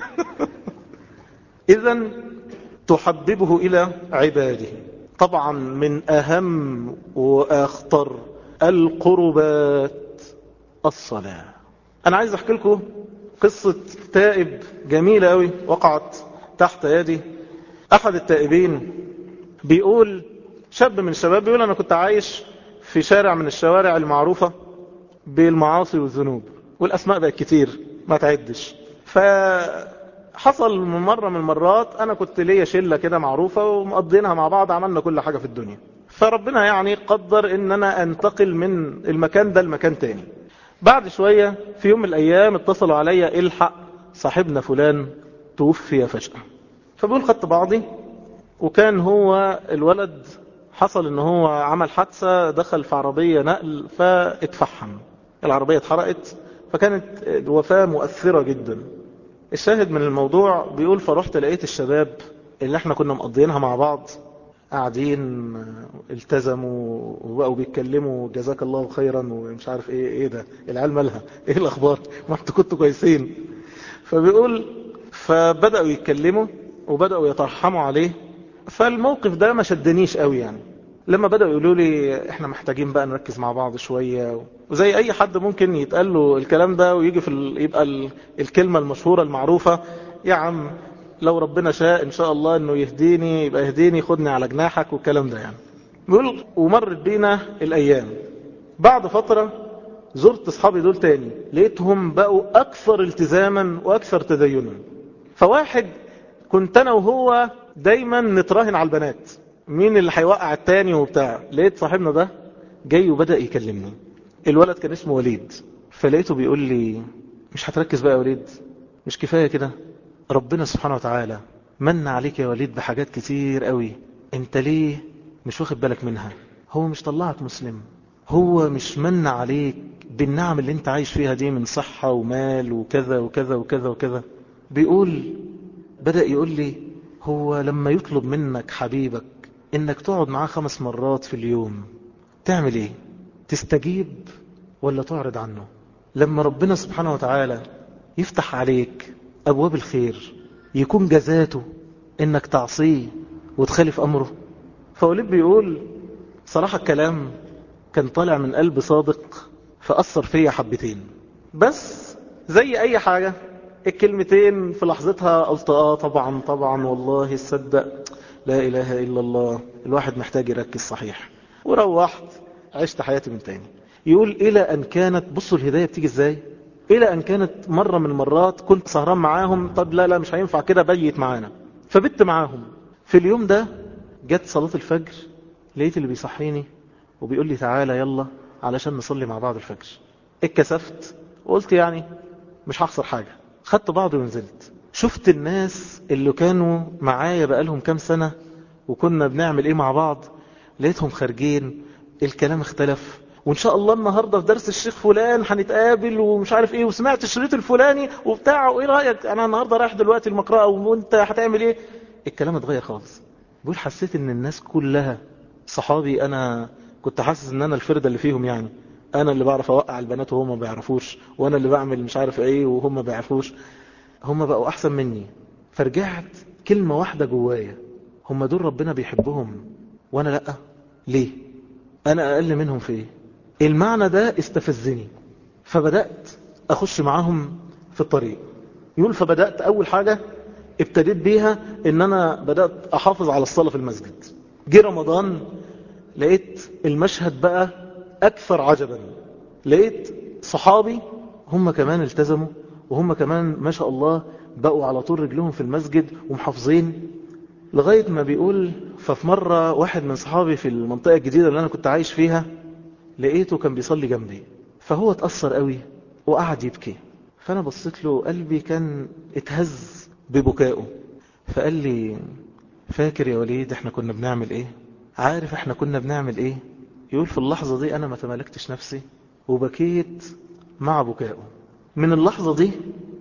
S1: اذن تحببه الى عباده. طبعا من اهم واخطر القربات الصلاة. انا عايز احكي لكم قصة تائب جميلة قوي وقعت تحت يدي. احد التائبين بيقول، شاب من الشباب بيقول انا كنت عايش في شارع من الشوارع المعروفة بالمعاصي والذنوب، والاسماء بقت كتير ما تعدش. فحصل مرة من المرات انا كنت ليا شلة كده معروفة ومقضينها مع بعض، عملنا كل حاجة في الدنيا. فربنا يعني قدر ان انا انتقل من المكان ده لمكان تاني. بعد شوية في يوم من الايام اتصلوا عليا الحق صاحبنا فلان توفي فجأة. فبقول خدت بعضي، وكان هو الولد حصل ان هو عمل حادثة، دخل في عربية نقل فاتفحم، العربية اتحرقت، فكانت الوفاة مؤثرة جدا. الشاهد من الموضوع بيقول فرحت لقيت الشباب اللي احنا كنا مقضيينها مع بعض قاعدين التزموا وبقوا بيتكلموا جزاك الله خيرا ومش عارف ايه ده العيال مالها، ايه الاخبار، ما انتوا كنتوا كويسين. فبيقول فبدأوا يتكلموا وبدأوا يترحموا عليه. فالموقف ده ما شدنيش قوي يعني، لما بدأوا يقولوا لي احنا محتاجين بقى نركز مع بعض شوية، وزي اي حد ممكن يتقال له الكلام ده ويجي يبقى الكلمة المشهورة المعروفة: يا عم لو ربنا شاء ان شاء الله انه يهديني يبقى يهديني، خدني على جناحك والكلام ده يعني. بيقول ومرت بينا الايام، بعد فترة زرت اصحابي دول تاني، لقيتهم بقوا اكثر التزاما واكثر تدينا. فواحد كنت انا وهو دايما نتراهن على البنات مين اللي هيوقع التاني وبتاع، لقيت صاحبنا ده جاي وبدأ يكلمني. الولد كان اسمه وليد، فلقيته بيقول لي: مش هتركز بقى يا وليد؟ مش كفاية كده؟ ربنا سبحانه وتعالى من عليك يا وليد بحاجات كتير قوي، انت ليه مش واخد بالك منها؟ هو مش طلعك مسلم؟ هو مش من عليك بالنعم اللي انت عايش فيها دي من صحة ومال وكذا وكذا وكذا وكذا؟ بيقول بدأ يقول لي: هو لما يطلب منك حبيبك انك تقعد معاه 5 مرات في اليوم تعمل ايه؟ تستجيب ولا تعرض عنه؟ لما ربنا سبحانه وتعالى يفتح عليك ابواب الخير يكون جزاته انك تعصيه وتخالف امره؟ فوليد بيقول صراحة الكلام كان طالع من قلب صادق، فأثر فيا حبتين، بس زي اي حاجة الكلمتين في لحظتها قلت طبعا طبعا والله تصدق، لا اله الا الله، الواحد محتاج يركز صحيح. وروحت عشت حياتي من تاني. يقول الى ان كانت، بصوا الهداية بتيجي ازاي، الى ان كانت مرة من المرات كنت سهران معاهم، طب لا مش هينفع كده، بيت معانا، فبت معاهم. في اليوم ده جت صلاة الفجر، لقيت اللي بيصحيني وبيقول لي تعالى يلا علشان نصلي مع بعض الفجر. اتكسفت وقلت يعني مش هخسر حاجة، خدت بعضي ونزلت. شفت الناس اللي كانوا معايا بقالهم كام سنة وكنا بنعمل ايه مع بعض، لقيتهم خارجين، الكلام اختلف، وان شاء الله النهاردة في درس الشيخ فلان هنتقابل ومش عارف ايه، وسمعت الشريط الفلاني وبتاع، وايه رأيك انا النهاردة رايح دلوقتي المقرأة وانت هتعمل ايه. الكلام اتغير خالص. بقول حسيت ان الناس كلها صحابي، انا كنت حاسس ان انا الفردة اللي فيهم، يعني انا اللي بعرف اوقع البنات وهم ما بيعرفوش، وانا اللي بعمل مش عارف ايه وهم ما بيعرفوش، هم بقوا احسن مني. فرجعت كلمة واحدة جوايا: هم دول ربنا بيحبهم وانا لا؟ ليه انا اقل منهم في ايه؟ المعنى ده استفزني، فبدأت اخش معاهم في الطريق. يقول فبدأت اول حاجة ابتديت بيها ان انا بدأت احافظ على الصلاة في المسجد. جه رمضان لقيت المشهد بقى اكثر عجبا، لقيت صحابي هم كمان التزموا، وهم كمان ما شاء الله بقوا على طول رجلهم في المسجد ومحافظين. لغاية ما بيقول ففي مرة واحد من صحابي في المنطقة الجديدة اللي أنا كنت عايش فيها لقيته كان بيصلي جنبي، فهو اتأثر قوي وقعد يبكي. فأنا بصيت له قلبي كان اتهز ببكائه، فقال لي: فاكر يا وليد احنا كنا بنعمل ايه؟ عارف احنا كنا بنعمل ايه؟ يقول في اللحظة دي انا ما تمالكتش نفسي وبكيت مع بكائه. من اللحظة دي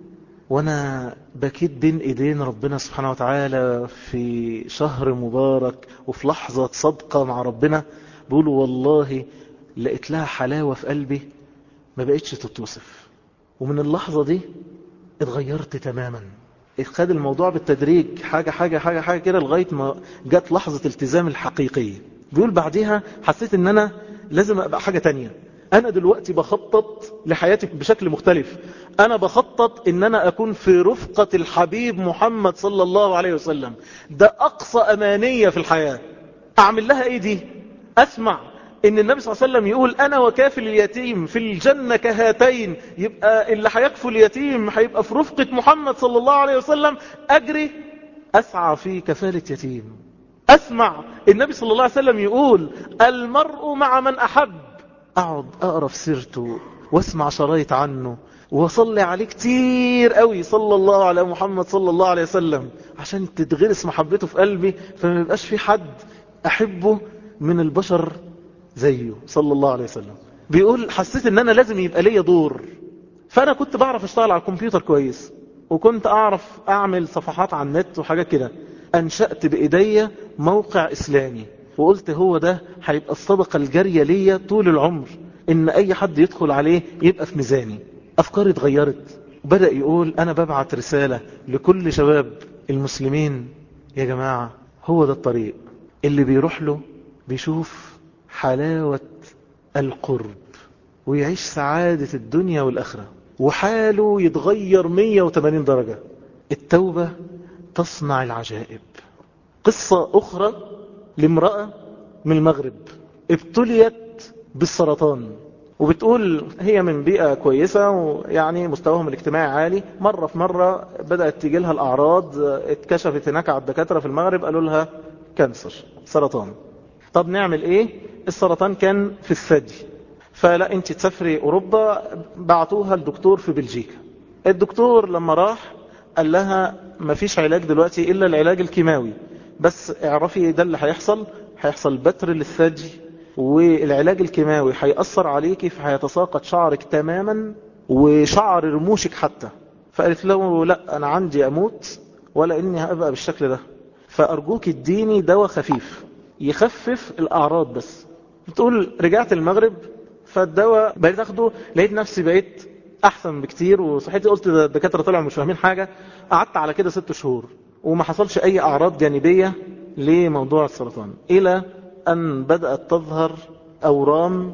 S1: وانا بكيت بين ايدين ربنا سبحانه وتعالى في شهر مبارك وفي لحظة صدقة مع ربنا، بقول والله لقيت لها حلاوة في قلبي ما بقتش تتوصف. ومن اللحظة دي اتغيرت تماما. خد الموضوع بالتدريج حاجة حاجة حاجة حاجة كده لغاية ما جت لحظة التزام الحقيقية. بيقول بعدها حسيت ان انا لازم ابقى حاجة تانية. انا دلوقتي بخطط لحياتي بشكل مختلف، انا بخطط ان انا اكون في رفقة الحبيب محمد صلى الله عليه وسلم. ده اقصى امانية في الحياة. اعمل لها ايه دي؟ اسمع ان النبي صلى الله عليه وسلم يقول انا وكافل اليتيم في الجنة كهاتين، يبقى اللي هيكفل اليتيم هيبقى في رفقة محمد صلى الله عليه وسلم، اجري اسعى في كفالة يتيم. اسمع النبي صلى الله عليه وسلم يقول المرء مع من احب، اقعد اقرا في سيرته واسمع شرايط عنه وصلي عليه كتير قوي صلى الله على محمد صلى الله عليه وسلم عشان تتغرس محبته في قلبي، فما يبقاش في حد احبه من البشر زيه صلى الله عليه وسلم. بيقول حسيت ان انا لازم يبقى ليا دور. فانا كنت بعرف اشتغل على الكمبيوتر كويس، وكنت اعرف اعمل صفحات على النت وحاجات كده. انشأت بايديا موقع اسلامي، وقلت هو ده هيبقى الصدقة الجارية ليا طول العمر، ان اي حد يدخل عليه يبقى في ميزاني. افكاري اتغيرت. بدأ يقول انا ببعت رسالة لكل شباب المسلمين: يا جماعة هو ده الطريق اللي بيروح له بيشوف حلاوة القرب ويعيش سعادة الدنيا والآخرة وحاله يتغير 180 درجة. التوبة تصنع العجائب. قصة أخرى لامرأة من المغرب ابتليت بالسرطان، وبتقول هي من بيئة كويسة ويعني مستواهم الاجتماعي عالي. مرة في مرة بدأت تيجي لها الأعراض، اتكشفت هناك على الدكاترة في المغرب قالوا لها كانسر، سرطان. طب نعمل ايه؟ السرطان كان في الثدي، فلا انت تسافري أوروبا. بعتوها الدكتور في بلجيكا. الدكتور لما راح قال لها مفيش علاج دلوقتي إلا العلاج الكيماوي، بس اعرفي ده اللي هيحصل بتر للثدي، والعلاج الكيماوي هيأثر عليكي فهيتساقط شعرك تماما وشعر رموشك حتى. فقالت له لا، أنا عندي أموت ولا إني هأبقى بالشكل ده، فأرجوك اديني دواء خفيف يخفف الأعراض بس. بتقول رجعت المغرب، فالدواء بقيت أخده لقيت نفسي بقيت أحسن بكتير وصحيتي. قلت ده الدكاترة طلعوا مش فاهمين حاجة. قعدت على كده 6 شهور وما حصلش أي أعراض جانبية لموضوع السرطان، إلى أن بدأت تظهر أورام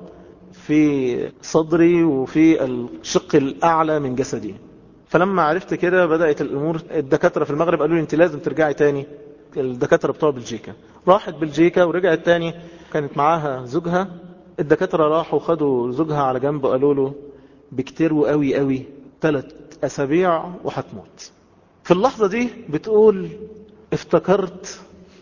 S1: في صدري وفي الشق الأعلى من جسدي. فلما عرفت كده بدأت الأمور. الدكاترة في المغرب قالوا لي أنت لازم ترجعي تاني. الدكاترة بتوع بلجيكا راحت بلجيكا ورجعت تاني، كانت معاها زوجها. الدكاترة راحوا خدوا زوجها على جنب وقالوا له بكتير وقوي قوي 3 أسابيع وهتموت. في اللحظة دي بتقول افتكرت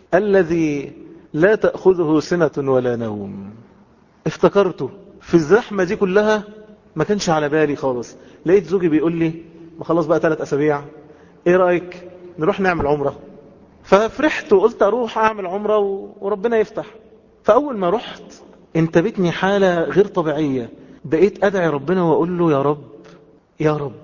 S1: الذي لا تأخذه سنة ولا نوم. افتكرته في الزحمة دي كلها، ما كانش على بالي خالص. لقيت زوجي بيقول لي ما خلاص بقى 3 أسابيع، ايه رأيك نروح نعمل عمرة؟ ففرحت وقلت اروح اعمل عمرة وربنا يفتح. فاول ما رحت انتابتني حالة غير طبيعية. بقيت ادعي ربنا واقول له يا رب، يا رب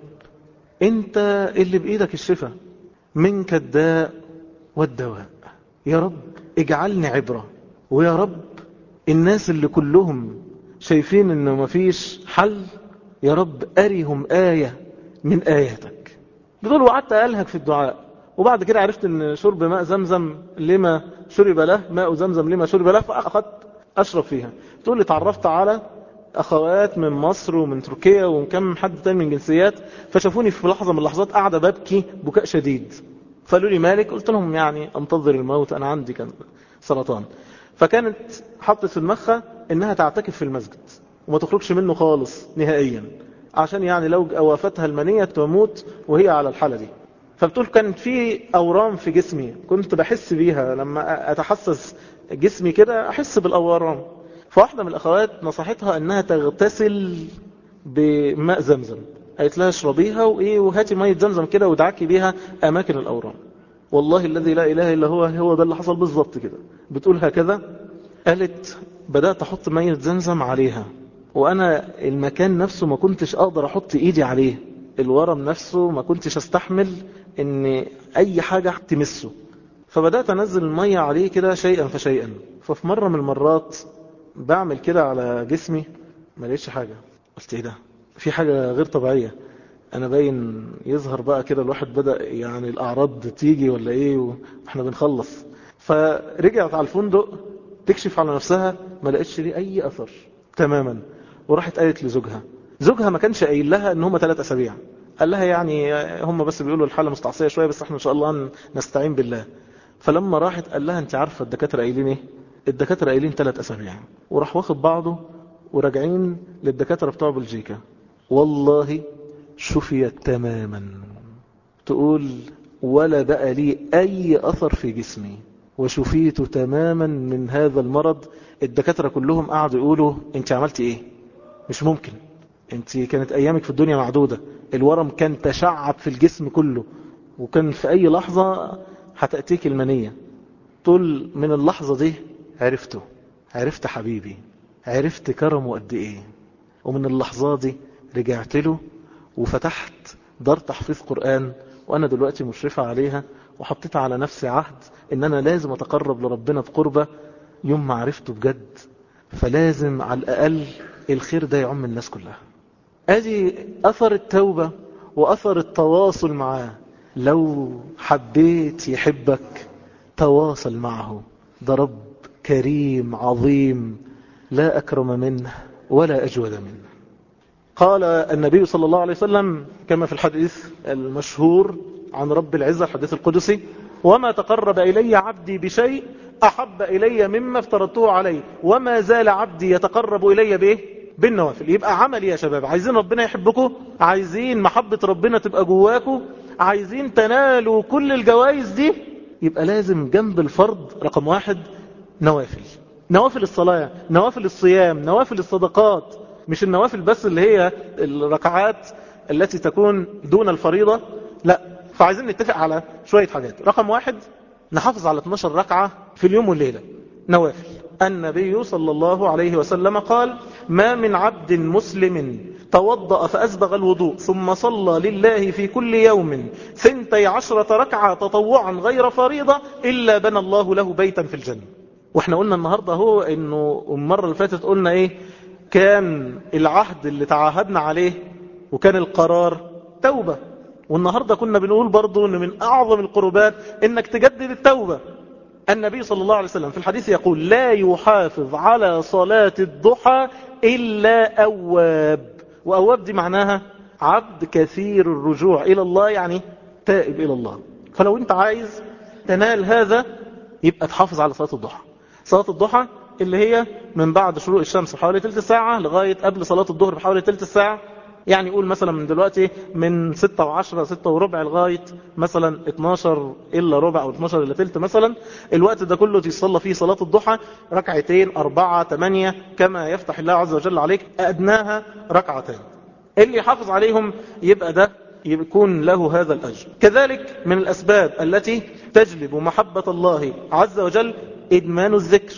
S1: انت اللي بايدك الشفاء، منك الداء والدواء. يا رب اجعلني عبرة، ويا رب الناس اللي كلهم شايفين انه مفيش حل، يا رب اريهم آية من آياتك. بتقول وقعدت ألهج في الدعاء. وبعد كده عرفت ان شرب ماء زمزم لما شرب له، ماء زمزم لما شرب له، فأخذت أشرب فيها. تقول لي اتعرفت على أخوات من مصر ومن تركيا ومن كم حد تاني من جنسيات، فشافوني في لحظة من اللحظات قاعدة ببكي بكاء شديد. فقالوا لي مالك؟ قلت لهم يعني انتظر الموت، أنا عندي كان سرطان. فكانت حطت في دماغها انها تعتكف في المسجد وما تخرجش منه خالص نهائيا، عشان يعني لو وافتها المنية تموت وهي على الحالة دي. فبتقول كان في أورام في جسمي كنت بحس بيها، لما أتحسس جسمي كده أحس بالأورام. فواحدة من الأخوات نصحتها أنها تغتسل بماء زمزم. قالت لها اشربيها وهاتي مية زمزم كده ودعكي بيها أماكن الأورام. والله الذي لا إله إلا هو ده اللي حصل بالضبط كده. بتقول هكذا. قالت بدأت أحط مية زمزم عليها، وأنا المكان نفسه ما كنتش أقدر أحط إيدي عليه. الورم نفسه ما كنتش أستحمل ان اي حاجة تمسه. فبدأت انزل المية عليه كده شيئا فشيئا. ففي مرة من المرات بعمل كده على جسمي ما لقيتش حاجة. قلت ايه ده؟ في حاجة غير طبيعية. انا باين يظهر بقى كده الواحد بدأ يعني الاعراض تيجي ولا ايه، واحنا بنخلص. فرجعت على الفندق تكشف على نفسها ما لقيتش ليه اي اثر تماما. وراحت قالت لزوجها. زوجها ما كانش قايل لها ان هم 3 أسابيع، قال لها يعني هم بس بيقولوا الحالة مستعصية شوية، بس احنا ان شاء الله نستعين بالله. فلما راحت قال لها انت عارفة الدكاترة قايلين ايه؟ الدكاترة قايلين 3 أسابيع. وراح واخد بعضه وراجعين للدكاترة بتوع بلجيكا. والله شفيت تماما. تقول ولا بقى لي اي اثر في جسمي وشفيت تماما من هذا المرض. الدكاترة كلهم قعدوا يقولوا انت عملتي ايه؟ مش ممكن، انت كانت ايامك في الدنيا معدودة. الورم كان تشعب في الجسم كله، وكان في اي لحظة هتأتيك المنية. طول من اللحظة دي عرفت حبيبي، عرفت كرمه قد ايه. ومن اللحظة دي رجعت له وفتحت دار تحفيظ قرآن، وانا دلوقتي مشرفة عليها. وحطيت على نفسي عهد ان انا لازم اتقرب لربنا بقربة يوم ما عرفته بجد. فلازم على الاقل الخير ده يعم الناس كلها. ادي اثر التوبة واثر التواصل معاه. لو حبيت يحبك تواصل معه، ده رب كريم عظيم لا أكرم منه ولا أجود منه. قال النبي صلى الله عليه وسلم كما في الحديث المشهور عن رب العزة الحديث القدسي: وما تقرب إلي عبدي بشيء أحب إلي مما افترضته عليه وما زال عبدي يتقرب إلي به بالنوافل. يبقى عمل يا شباب، عايزين ربنا يحبكم، عايزين محبة ربنا تبقى جواكم، عايزين تنالوا كل الجوائز دي، يبقى لازم جنب الفرض رقم 1 نوافل. نوافل الصلاة، نوافل الصيام، نوافل الصدقات، مش النوافل بس اللي هي الركعات التي تكون دون الفريضة، لا. فعايزين نتفق على شوية حاجات. رقم 1 نحافظ على 12 ركعة في اليوم والليلة نوافل. النبي صلى الله عليه وسلم قال: ما من عبد مسلم توضأ فأسبغ الوضوء ثم صلى لله في كل يوم 12 ركعة تطوعا غير فريضة إلا بنى الله له بيتا في الجنة. واحنا قلنا النهاردة هو انه المرة اللي فاتت قلنا ايه؟ كان العهد اللي تعاهدنا عليه وكان القرار توبة، والنهاردة كنا بنقول برضو ان من اعظم القربات انك تجدد التوبة. النبي صلى الله عليه وسلم في الحديث يقول: لا يحافظ على صلاة الضحى إلا أواب. وأواب دي معناها عبد كثير الرجوع إلى الله، يعني تائب إلى الله. فلو أنت عايز تنال هذا يبقى تحافظ على صلاة الضحى. صلاة الضحى اللي هي من بعد شروق الشمس بحوالي تلت ساعة لغاية قبل صلاة الظهر بحوالي تلت ساعة. يعني يقول مثلا من دلوقتي من 6:10 6:15 لغاية مثلا 12 إلا ربع أو 12 إلا تلت مثلا. الوقت ده كله تصلى فيه صلاة الضحى 2 4 8 كما يفتح الله عز وجل عليك، أدناها 2. اللي يحافظ عليهم يبقى ده يكون له هذا الأجر. كذلك من الأسباب التي تجلب محبة الله عز وجل إدمان الذكر.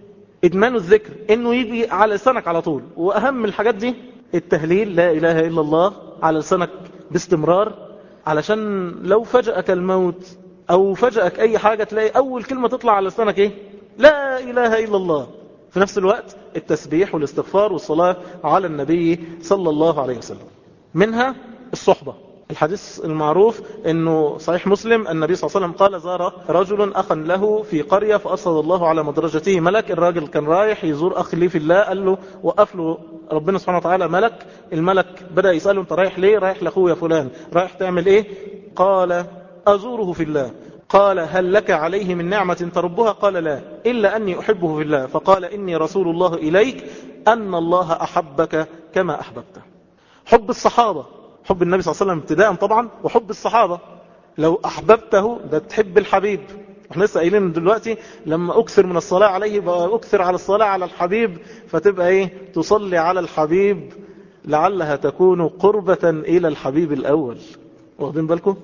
S1: إدمان الذكر إنه يجي على لسانك على طول. وأهم الحاجات دي التهليل، لا إله إلا الله، على لسانك باستمرار، علشان لو فجأك الموت أو فجأك أي حاجة تلاقي أول كلمة تطلع على لسانك إيه؟ لا إله إلا الله. في نفس الوقت التسبيح والاستغفار والصلاة على النبي صلى الله عليه وسلم. منها الصحبة. الحديث المعروف انه صحيح مسلم النبي صلى الله عليه وسلم قال: زار رجل اخا له في قرية فأرسل الله على مدرجته ملك. الراجل كان رايح يزور اخ ليه في الله، قال له وقف له ربنا سبحانه وتعالى ملك. الملك بدأ يسأله: انت رايح ليه؟ رايح لاخويا فلان. رايح تعمل ايه؟ قال: ازوره في الله. قال: هل لك عليه من نعمة تربها؟ قال: لا، إلا أني أحبه في الله. فقال: إني رسول الله إليك أن الله أحبك كما أحببته. حب الصحابة، حب النبي صلى الله عليه وسلم ابتداء طبعا، وحب الصحابة. لو أحببته ده تحب الحبيب. احنا لسه قايلين دلوقتي لما أكثر من الصلاة عليه بقى أكثر على الصلاة على الحبيب، فتبقى ايه؟ تصلي على الحبيب لعلها تكون قربة إلى الحبيب الأول. واخدين بالكم؟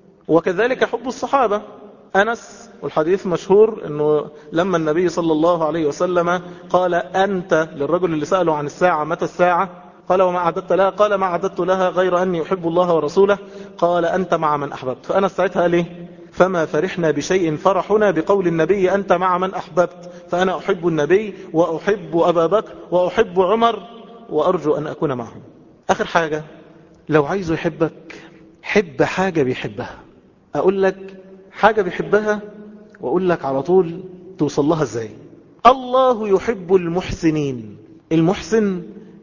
S1: وكذلك حب الصحابة. أنس والحديث مشهور أنه لما النبي صلى الله عليه وسلم قال: أنت للرجل اللي سأله عن الساعة متى الساعة؟ قال: وما أعددت لها؟ قال: ما أعددت لها غير أني أحب الله ورسوله. قال: أنت مع من أحببت. فأنا ساعتها قال إيه؟ فما فرحنا بشيء فرحنا بقول النبي أنت مع من أحببت. فأنا أحب النبي وأحب أبا بكر وأحب عمر وأرجو أن أكون معهم. آخر حاجة، لو عايزه يحبك حب حاجة بيحبها. أقول لك حاجة بيحبها وأقول لك على طول توصل لها إزاي. الله يحب المحسنين. المحسن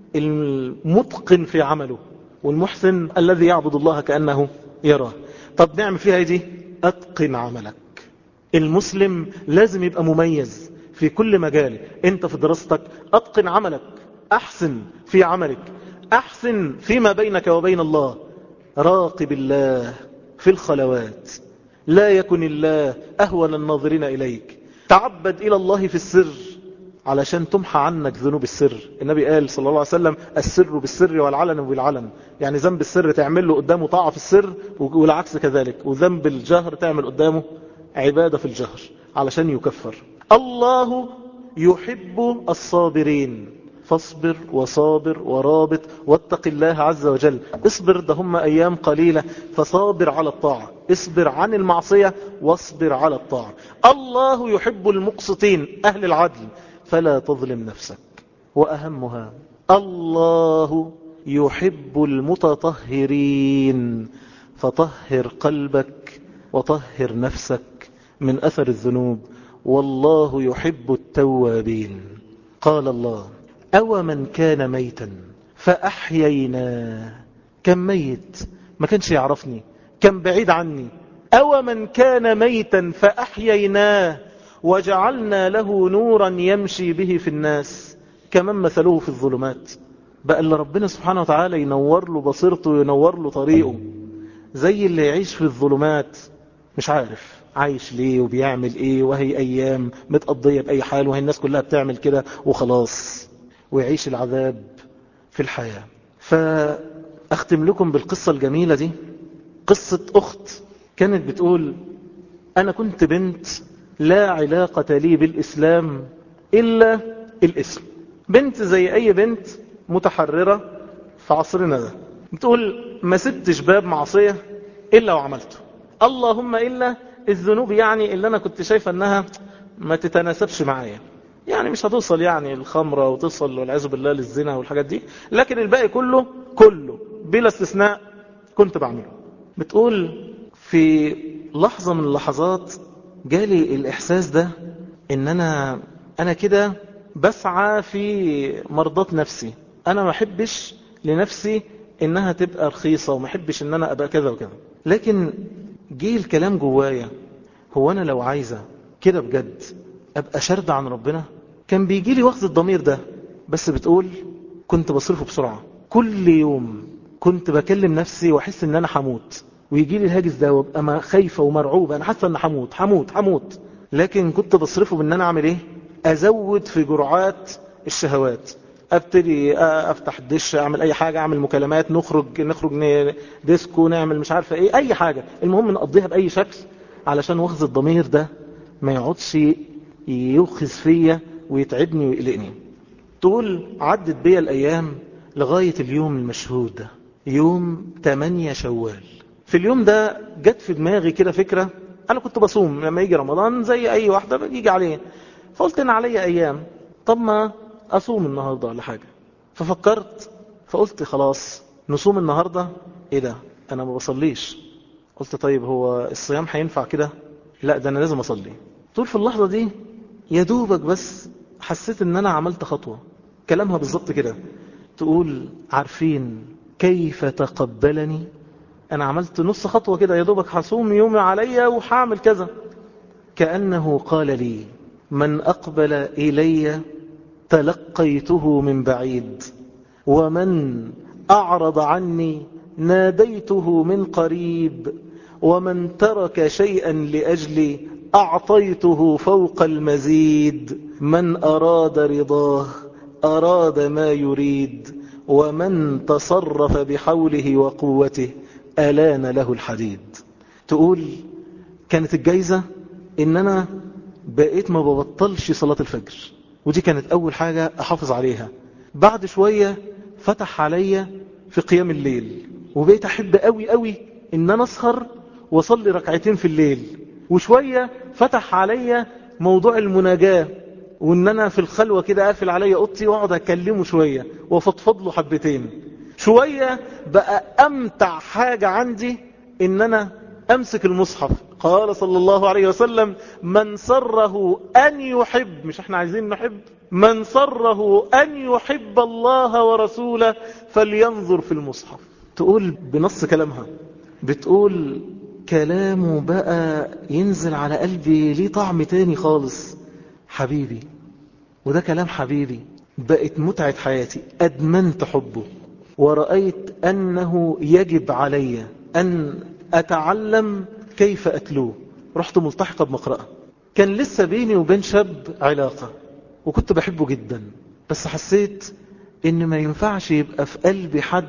S1: المتقن في عمله، والمحسن الذي يعبد الله كأنه يراه. طب نعمل فيها ايه دي؟ أتقن عملك. المسلم لازم يبقى مميز في كل مجال. انت في دراستك أتقن عملك، أحسن في عملك، أحسن فيما بينك وبين الله. راقب الله في الخلوات، لا يكن الله أهون الناظرين إليك. تعبد إلى الله في السر علشان تمحى عنك ذنوب السر. النبي قال صلى الله عليه وسلم: السر بالسر والعلن بالعلن. يعني ذنب السر تعمل له قدامه طاعة في السر، والعكس كذلك. وذنب الجهر تعمل قدامه عبادة في الجهر علشان يكفر. الله يحب الصابرين. فاصبر وصابر ورابط واتق الله عز وجل. اصبر، ده هم أيام قليلة، فصابر على الطاعة. اصبر عن المعصية واصبر على الطاعة. الله يحب المقسطين، أهل العدل، فلا تظلم نفسك. وأهمها الله يحب المتطهرين، فطهر قلبك وطهر نفسك من أثر الذنوب والله يحب التوابين. قال الله أو من كان ميتا فأحييناه. كان ميت ما كانش يعرفني، كان بعيد عني. أو من كان ميتا فأحييناه وجعلنا له نورا يمشي به في الناس كمن مثله في الظلمات. بقى اللي ربنا سبحانه وتعالى ينور له بصيرته وينور له طريقه، زي اللي يعيش في الظلمات مش عارف عايش ليه وبيعمل ايه، وهي ايام متقضية بأي حال، وهي الناس كلها بتعمل كده وخلاص، ويعيش العذاب في الحياة. فأختم لكم بالقصة الجميلة دي. قصة أخت كانت بتقول أنا كنت بنت لا علاقة لي بالإسلام إلا الاسم، بنت زي أي بنت متحررة في عصرنا ده. بتقول ما سبتش باب معصية إلا وعملته، اللهم إلا الذنوب يعني اللي أنا كنت شايفة أنها ما تتناسبش معايا، يعني مش هتوصل يعني الخمرة وتصل والعياذ بالله للزنا والحاجات دي، لكن الباقي كله بلا استثناء كنت بعمله. بتقول في لحظة من اللحظات جالي الإحساس ده إن أنا كده بسعى في مرضاة نفسي، أنا ما أحبش لنفسي إنها تبقى رخيصة، وما أحبش إن أنا أبقى كذا وكذا. لكن جه الكلام جوايا، هو أنا لو عايزة كده بجد أبقى شرد عن ربنا؟ كان بيجي لي وقت الضمير ده، بس بتقول كنت بصرفه بسرعة. كل يوم كنت بكلم نفسي وأحس إن أنا حموت، ويجي لي الهاجس ده وابقى خايفة ومرعوبة، أنا حاسة إن حموت. لكن كنت بصرفه بإن أنا أعمل إيه؟ أزود في جرعات الشهوات، ابتدي افتح الدش، اعمل اي حاجة، اعمل مكالمات، نخرج ديسكو، نعمل مش عارفة ايه، اي حاجة، المهم نقضيها باي شكل علشان وخز الضمير ده ما يقعدش يوخز فيا ويتعبني ويقلقني. تقول عدت بيا الايام لغاية اليوم المشهود ده، يوم 8 شوال. في اليوم ده جت في دماغي كده فكرة، انا كنت بصوم لما يجي رمضان زي اي واحدة بيجي عليه، فقلت ان عليا ايام، طب ما أصوم النهاردة ولا حاجة. ففكرت فقلت خلاص نصوم النهاردة. إيه ده، أنا ما بصليش. قلت طيب هو الصيام هينفع كده؟ لا، ده أنا لازم أصلي. طول في اللحظة دي يا دوبك بس حسيت إن أنا عملت خطوة. كلامها بالظبط كده، تقول عارفين كيف تقبلني؟ أنا عملت نص خطوة كده، يا دوبك هصوم يوم عليا وهعمل كذا، كأنه قال لي من أقبل إلي تلقيته من بعيد، ومن أعرض عني ناديته من قريب، ومن ترك شيئا لأجلي أعطيته فوق المزيد، من أراد رضاه أراد ما يريد، ومن تصرف بحوله وقوته ألان له الحديد. تقول كانت الجايزة إن أنا بقيت ما ببطلش صلاة الفجر، ودي كانت أول حاجة أحافظ عليها. بعد شوية فتح عليا في قيام الليل، وبقيت أحب قوي إن أنا أسهر وصلي ركعتين في الليل. وشوية فتح عليا موضوع المناجاة، وإن أنا في الخلوة كده قافل عليا أوضتي وأقعد أكلمه شوية وفضفض له حبتين. شوية بقى أمتع حاجة عندي إن أنا أمسك المصحف. قال صلى الله عليه وسلم من سره أن يحب، مش احنا عايزين نحب، من سره أن يحب الله ورسوله فلينظر في المصحف. تقول بنص كلامها، بتقول كلامه بقى ينزل على قلبي ليه طعم تاني خالص. حبيبي، وده كلام حبيبي، بقت متعة حياتي، أدمنت حبه، ورأيت أنه يجب علي أن أتعلم كيف أتلوه. رحت ملتحقة بمقرأة، كان لسه بيني وبين شاب علاقة وكنت بحبه جدا، بس حسيت إن ما ينفعش يبقى في قلبي حد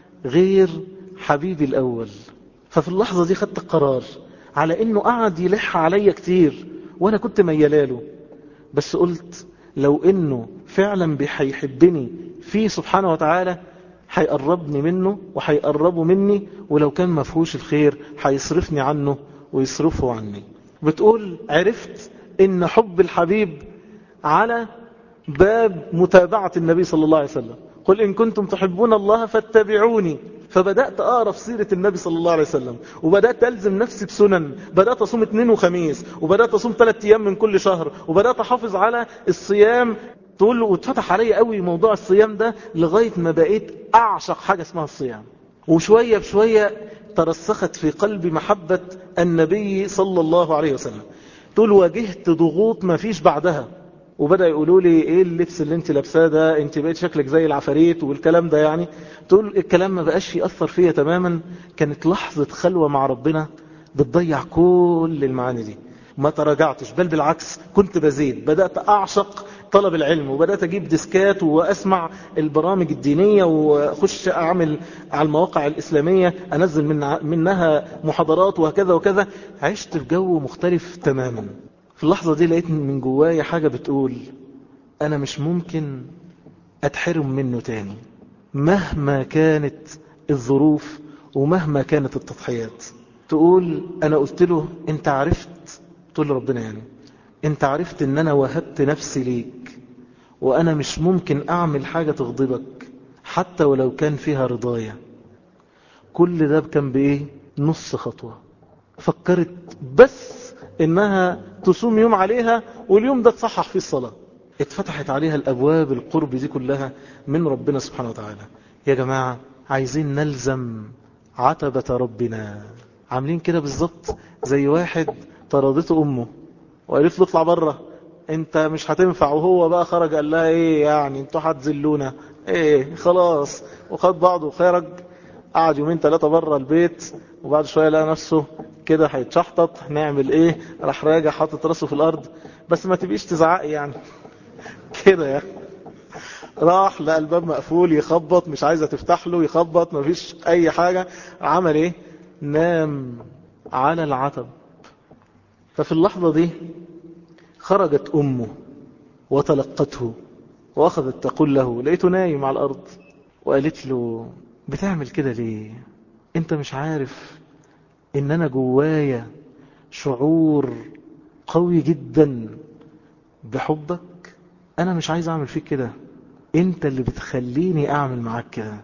S1: غير حبيبي الأول. ففي اللحظة دي خدت القرار على إنه قعد يلح عليا كتير وأنا كنت ميلاله، بس قلت لو إنه فعلا بيحبني فيه سبحانه وتعالى هيقربني منه وهيقربه مني، ولو كان مفهوش الخير هيصرفني عنه ويصرفه عني. بتقول عرفت إن حب الحبيب على باب متابعة النبي صلى الله عليه وسلم. قل إن كنتم تحبون الله فاتبعوني. فبدأت أقرأ في سيرة النبي صلى الله عليه وسلم، وبدأت ألزم نفسي بسنن، بدأت أصوم 2 وخميس، وبدأت أصوم 3 أيام من كل شهر، وبدأت أحافظ على الصيام. تقول له واتفتح علي قوي موضوع الصيام ده لغاية ما بقيت أعشق حاجة اسمها الصيام. وشوية بشوية ترسخت في قلبي محبة النبي صلى الله عليه وسلم. تقول واجهت ضغوط ما فيش بعدها، وبدأ يقولوا لي ايه اللبس اللي انت لابساه ده، انت بقيت شكلك زي العفاريت والكلام ده يعني. تقول الكلام ما بقاش يأثر فيا تماما. كانت لحظة خلوة مع ربنا بتضيع كل المعاني دي. ما تراجعتش، بل بالعكس كنت بزيد. بدأت أعشق طلب العلم، وبدأت أجيب ديسكات وأسمع البرامج الدينية، وأخش أعمل على المواقع الإسلامية أنزل منها محاضرات وهكذا وكذا. عشت في جو مختلف تماما. في اللحظة دي لقيت من جوايا حاجة بتقول أنا مش ممكن أتحرم منه تاني مهما كانت الظروف ومهما كانت التضحيات. تقول أنا قلت له أنت عرفت، تقول ربنا يعني أنت عرفت أن أنا وهبت نفسي ليك، وأنا مش ممكن أعمل حاجة تغضبك حتى ولو كان فيها رضايا. كل ده كان بإيه؟ نص خطوة. فكرت بس إنها تصوم يوم عليها، واليوم ده تصحح فيه الصلاة. اتفتحت عليها الأبواب القرب دي كلها من ربنا سبحانه وتعالى. يا جماعة عايزين نلزم عتبة ربنا. عاملين كده بالظبط زي واحد طردته أمه وقالت له اطلع بره انت مش هتنفع، وهو بقى خرج قال لها ايه يعني انتوا هتذلونا ايه خلاص، وخد بعضه وخرج. قعد 2 3 بره البيت، وبعد شوية لقى نفسه كده هيتشحطط. نعمل ايه؟ راح راجع حاطط راسه في الارض. بس ما تبقيش تزعقي يعني كده يعني. راح لقى الباب مقفول، يخبط مش عايزة تفتح له، يخبط مفيش اي حاجة. عمل ايه؟ نام على العتب. ففي اللحظة دي خرجت أمه وتلقته وأخذت تقول له، لقيته نايم على الأرض، وقالت له بتعمل كده ليه؟ انت مش عارف ان انا جوايا شعور قوي جدا بحبك؟ انا مش عايز اعمل فيك كده، انت اللي بتخليني اعمل معاك كده.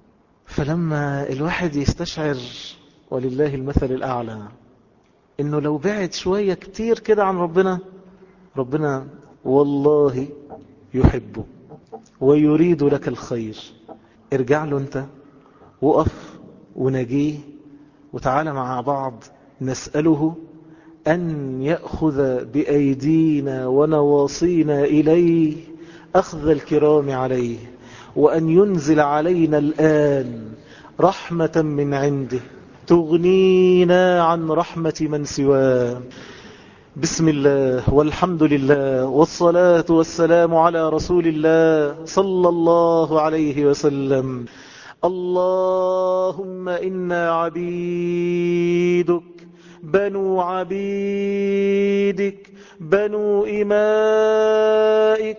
S1: فلما الواحد يستشعر ولله المثل الاعلى انه لو بعد شوية كتير كده عن ربنا، ربنا والله يحبه ويريد لك الخير. ارجع له انت، وقف ونجيه، وتعالى مع بعض نسأله أن يأخذ بأيدينا ونواصينا إليه أخذ الكرام عليه، وأن ينزل علينا الآن رحمة من عنده تغنينا عن رحمة من سواه. بسم الله والحمد لله والصلاة والسلام على رسول الله صلى الله عليه وسلم. اللهم إنا عبيدك بنو عبيدك بنو إمائك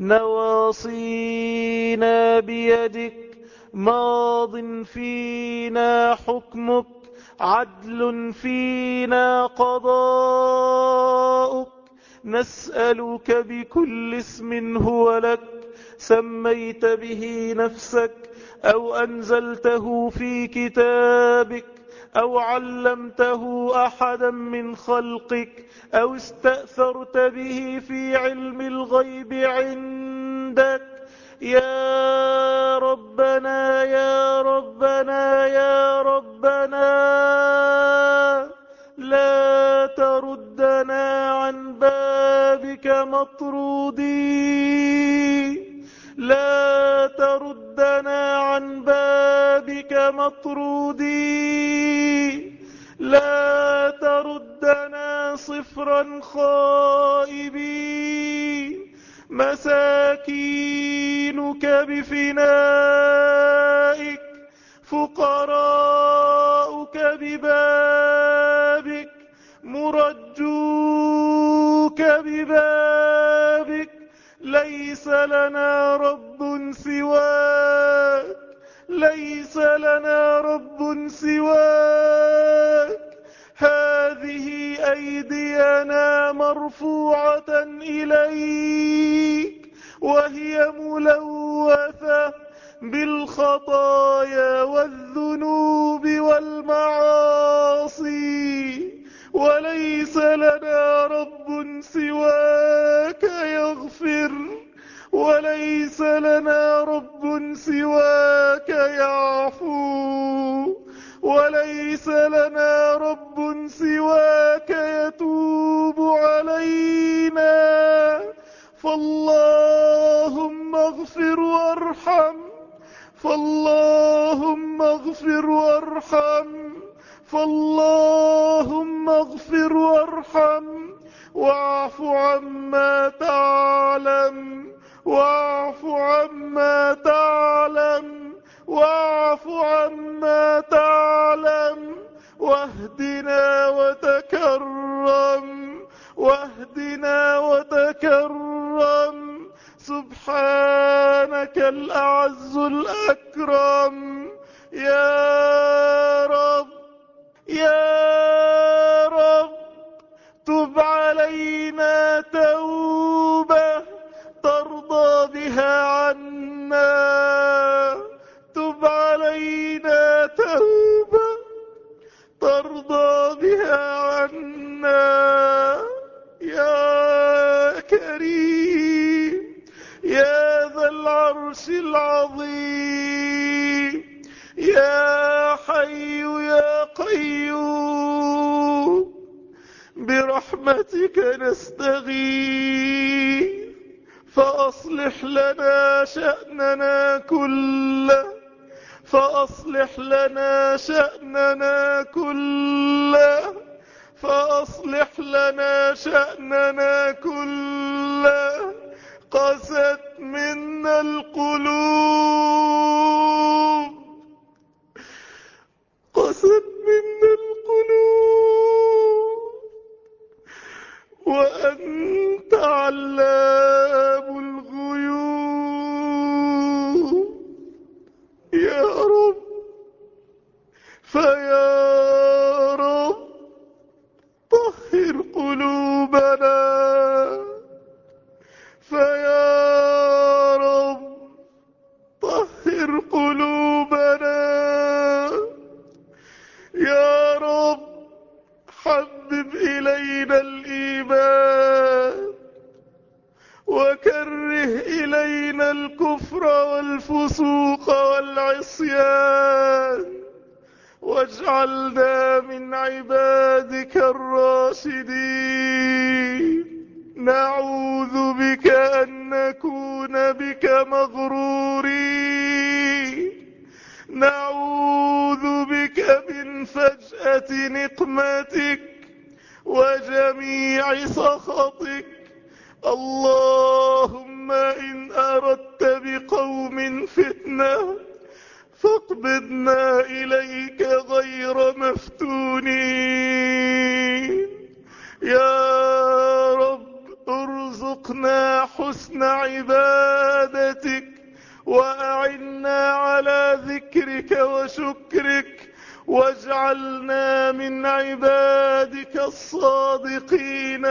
S1: نواصينا بيدك ماض فينا حكمك عدل فينا قضاؤك. نسألك بكل اسم هو لك سميت به نفسك أو أنزلته في كتابك أو علمته أحدا من خلقك أو استأثرت به في علم الغيب عندك. يا ربنا يا ربنا يا ربنا لا تردنا عن بابك مطرودين، لا تردنا عن بابك مطرودين، لا تردنا صفرا خائبين، مساكينك بفنائك فقراؤك ببابك مرجوك ببابك. ليس لنا رب سواك، ليس لنا رب سواك. هذه أيدينا مرفوعة إليك وهي ملوثة بالخطايا والذنوب والمعاصي، وليس لنا رب سواك يغفر، وليس لنا رب سواك يعفو، وليس لنا رب سواك يتوب علينا. فاللهم اغفر وارحم، فاللهم اغفر وارحم، فاللهم اغفر وارحم، واعف عما تعلم، واعف عما تعلم، واعف عما تعلم، واهدنا وتكرم، واهدنا وتكرم. سبحانك الأعز الأكرم. يا رب، يا رب، تب علينا توبة ترضى بها عنا، تب علينا توبة ترضى بها عنا. يا كريم، يا ذا العرش العظيم، يا حي يا قيوم، برحمتك نستغيث، فأصلح لنا شأننا كله، فأصلح لنا شأننا كله، فأصلح لنا شأننا كله. قست منا القلوب، قست منا القلوب، وأنت علام الغيوب. يا رب، فيا رب طهر قلوبنا، فيا رب طهر قلوبنا. يا رب حبب إلينا الإيمان، وكره إلينا الكفر والفسوق والعصيان، واجعلنا من عبادك الراشدين. نعوذ بك أن نكون بك مغرورين، نعوذ بك من فجأة نقمتك وجميع سخطك. اللهم إن أردت بقوم فتنة فاقبضنا إليك غير مفتونين. يا رب ارزقنا حسن عبادتك، وأعنا على ذكرك وشكرك، واجعلنا من عبادك الصادقين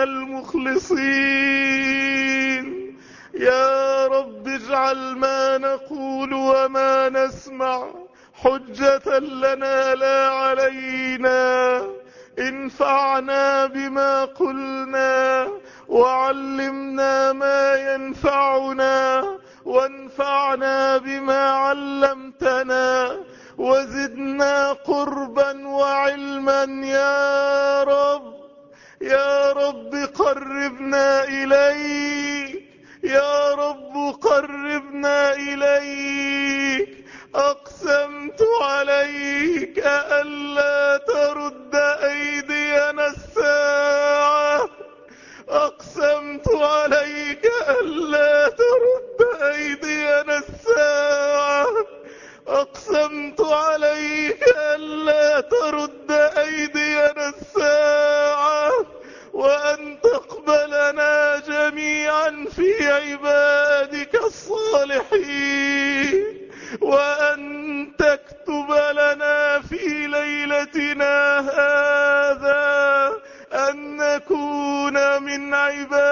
S1: المخلصين. يا رب اجعل ما نقول وما نسمع حجة لنا لا علينا. انفعنا بما قلنا، وعلمنا ما ينفعنا، وانفعنا بما علمتنا، وزدنا قربا وعلما. يا رب، يا رب قربنا إليك، يا رب قربنا إليك. أقسمت عليك ألا ترد أيدينا الساعة، أقسمت عليك ألا ترد أيدينا الساعة، أقسمت عليك ألا ترد أيدينا الساعة، وأن تقبلنا جميعا في عبادك الصالحين، وأن تكتب لنا في ليلتنا هذا أن نكون من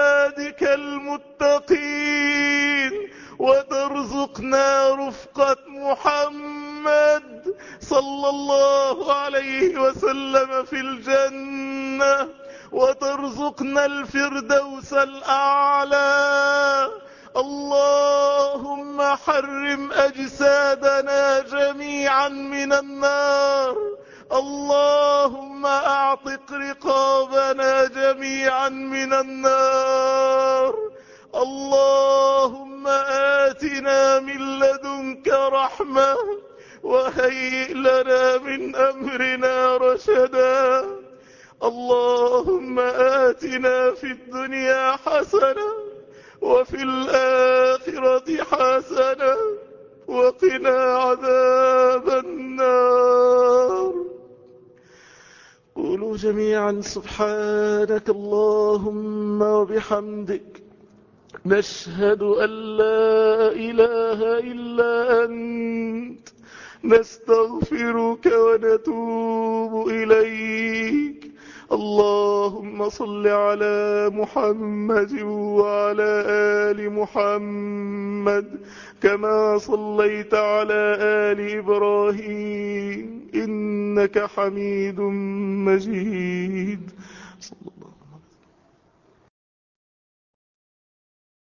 S1: عبادك المتقين، وترزقنا رفقة محمد صلى الله عليه وسلم في الجنة، وترزقنا الفردوس الأعلى. اللهم حرم أجسادنا جميعا من النار. اللهم أعتق رقابنا جميعا من النار. اللهم آتنا من لدنك رحمة وهيئ لنا من أمرنا رشدا. اللهم آتنا في الدنيا حسنة وفي الآخرة حسنة وقنا عذاب النار. قولوا جميعا سبحانك اللهم وبحمدك، نشهد أن لا إله إلا أنت، نستغفرك ونتوب إليك. اللهم صل على محمد وعلى آل محمد كما صليت على آل إبراهيم إنك حميد مجيد.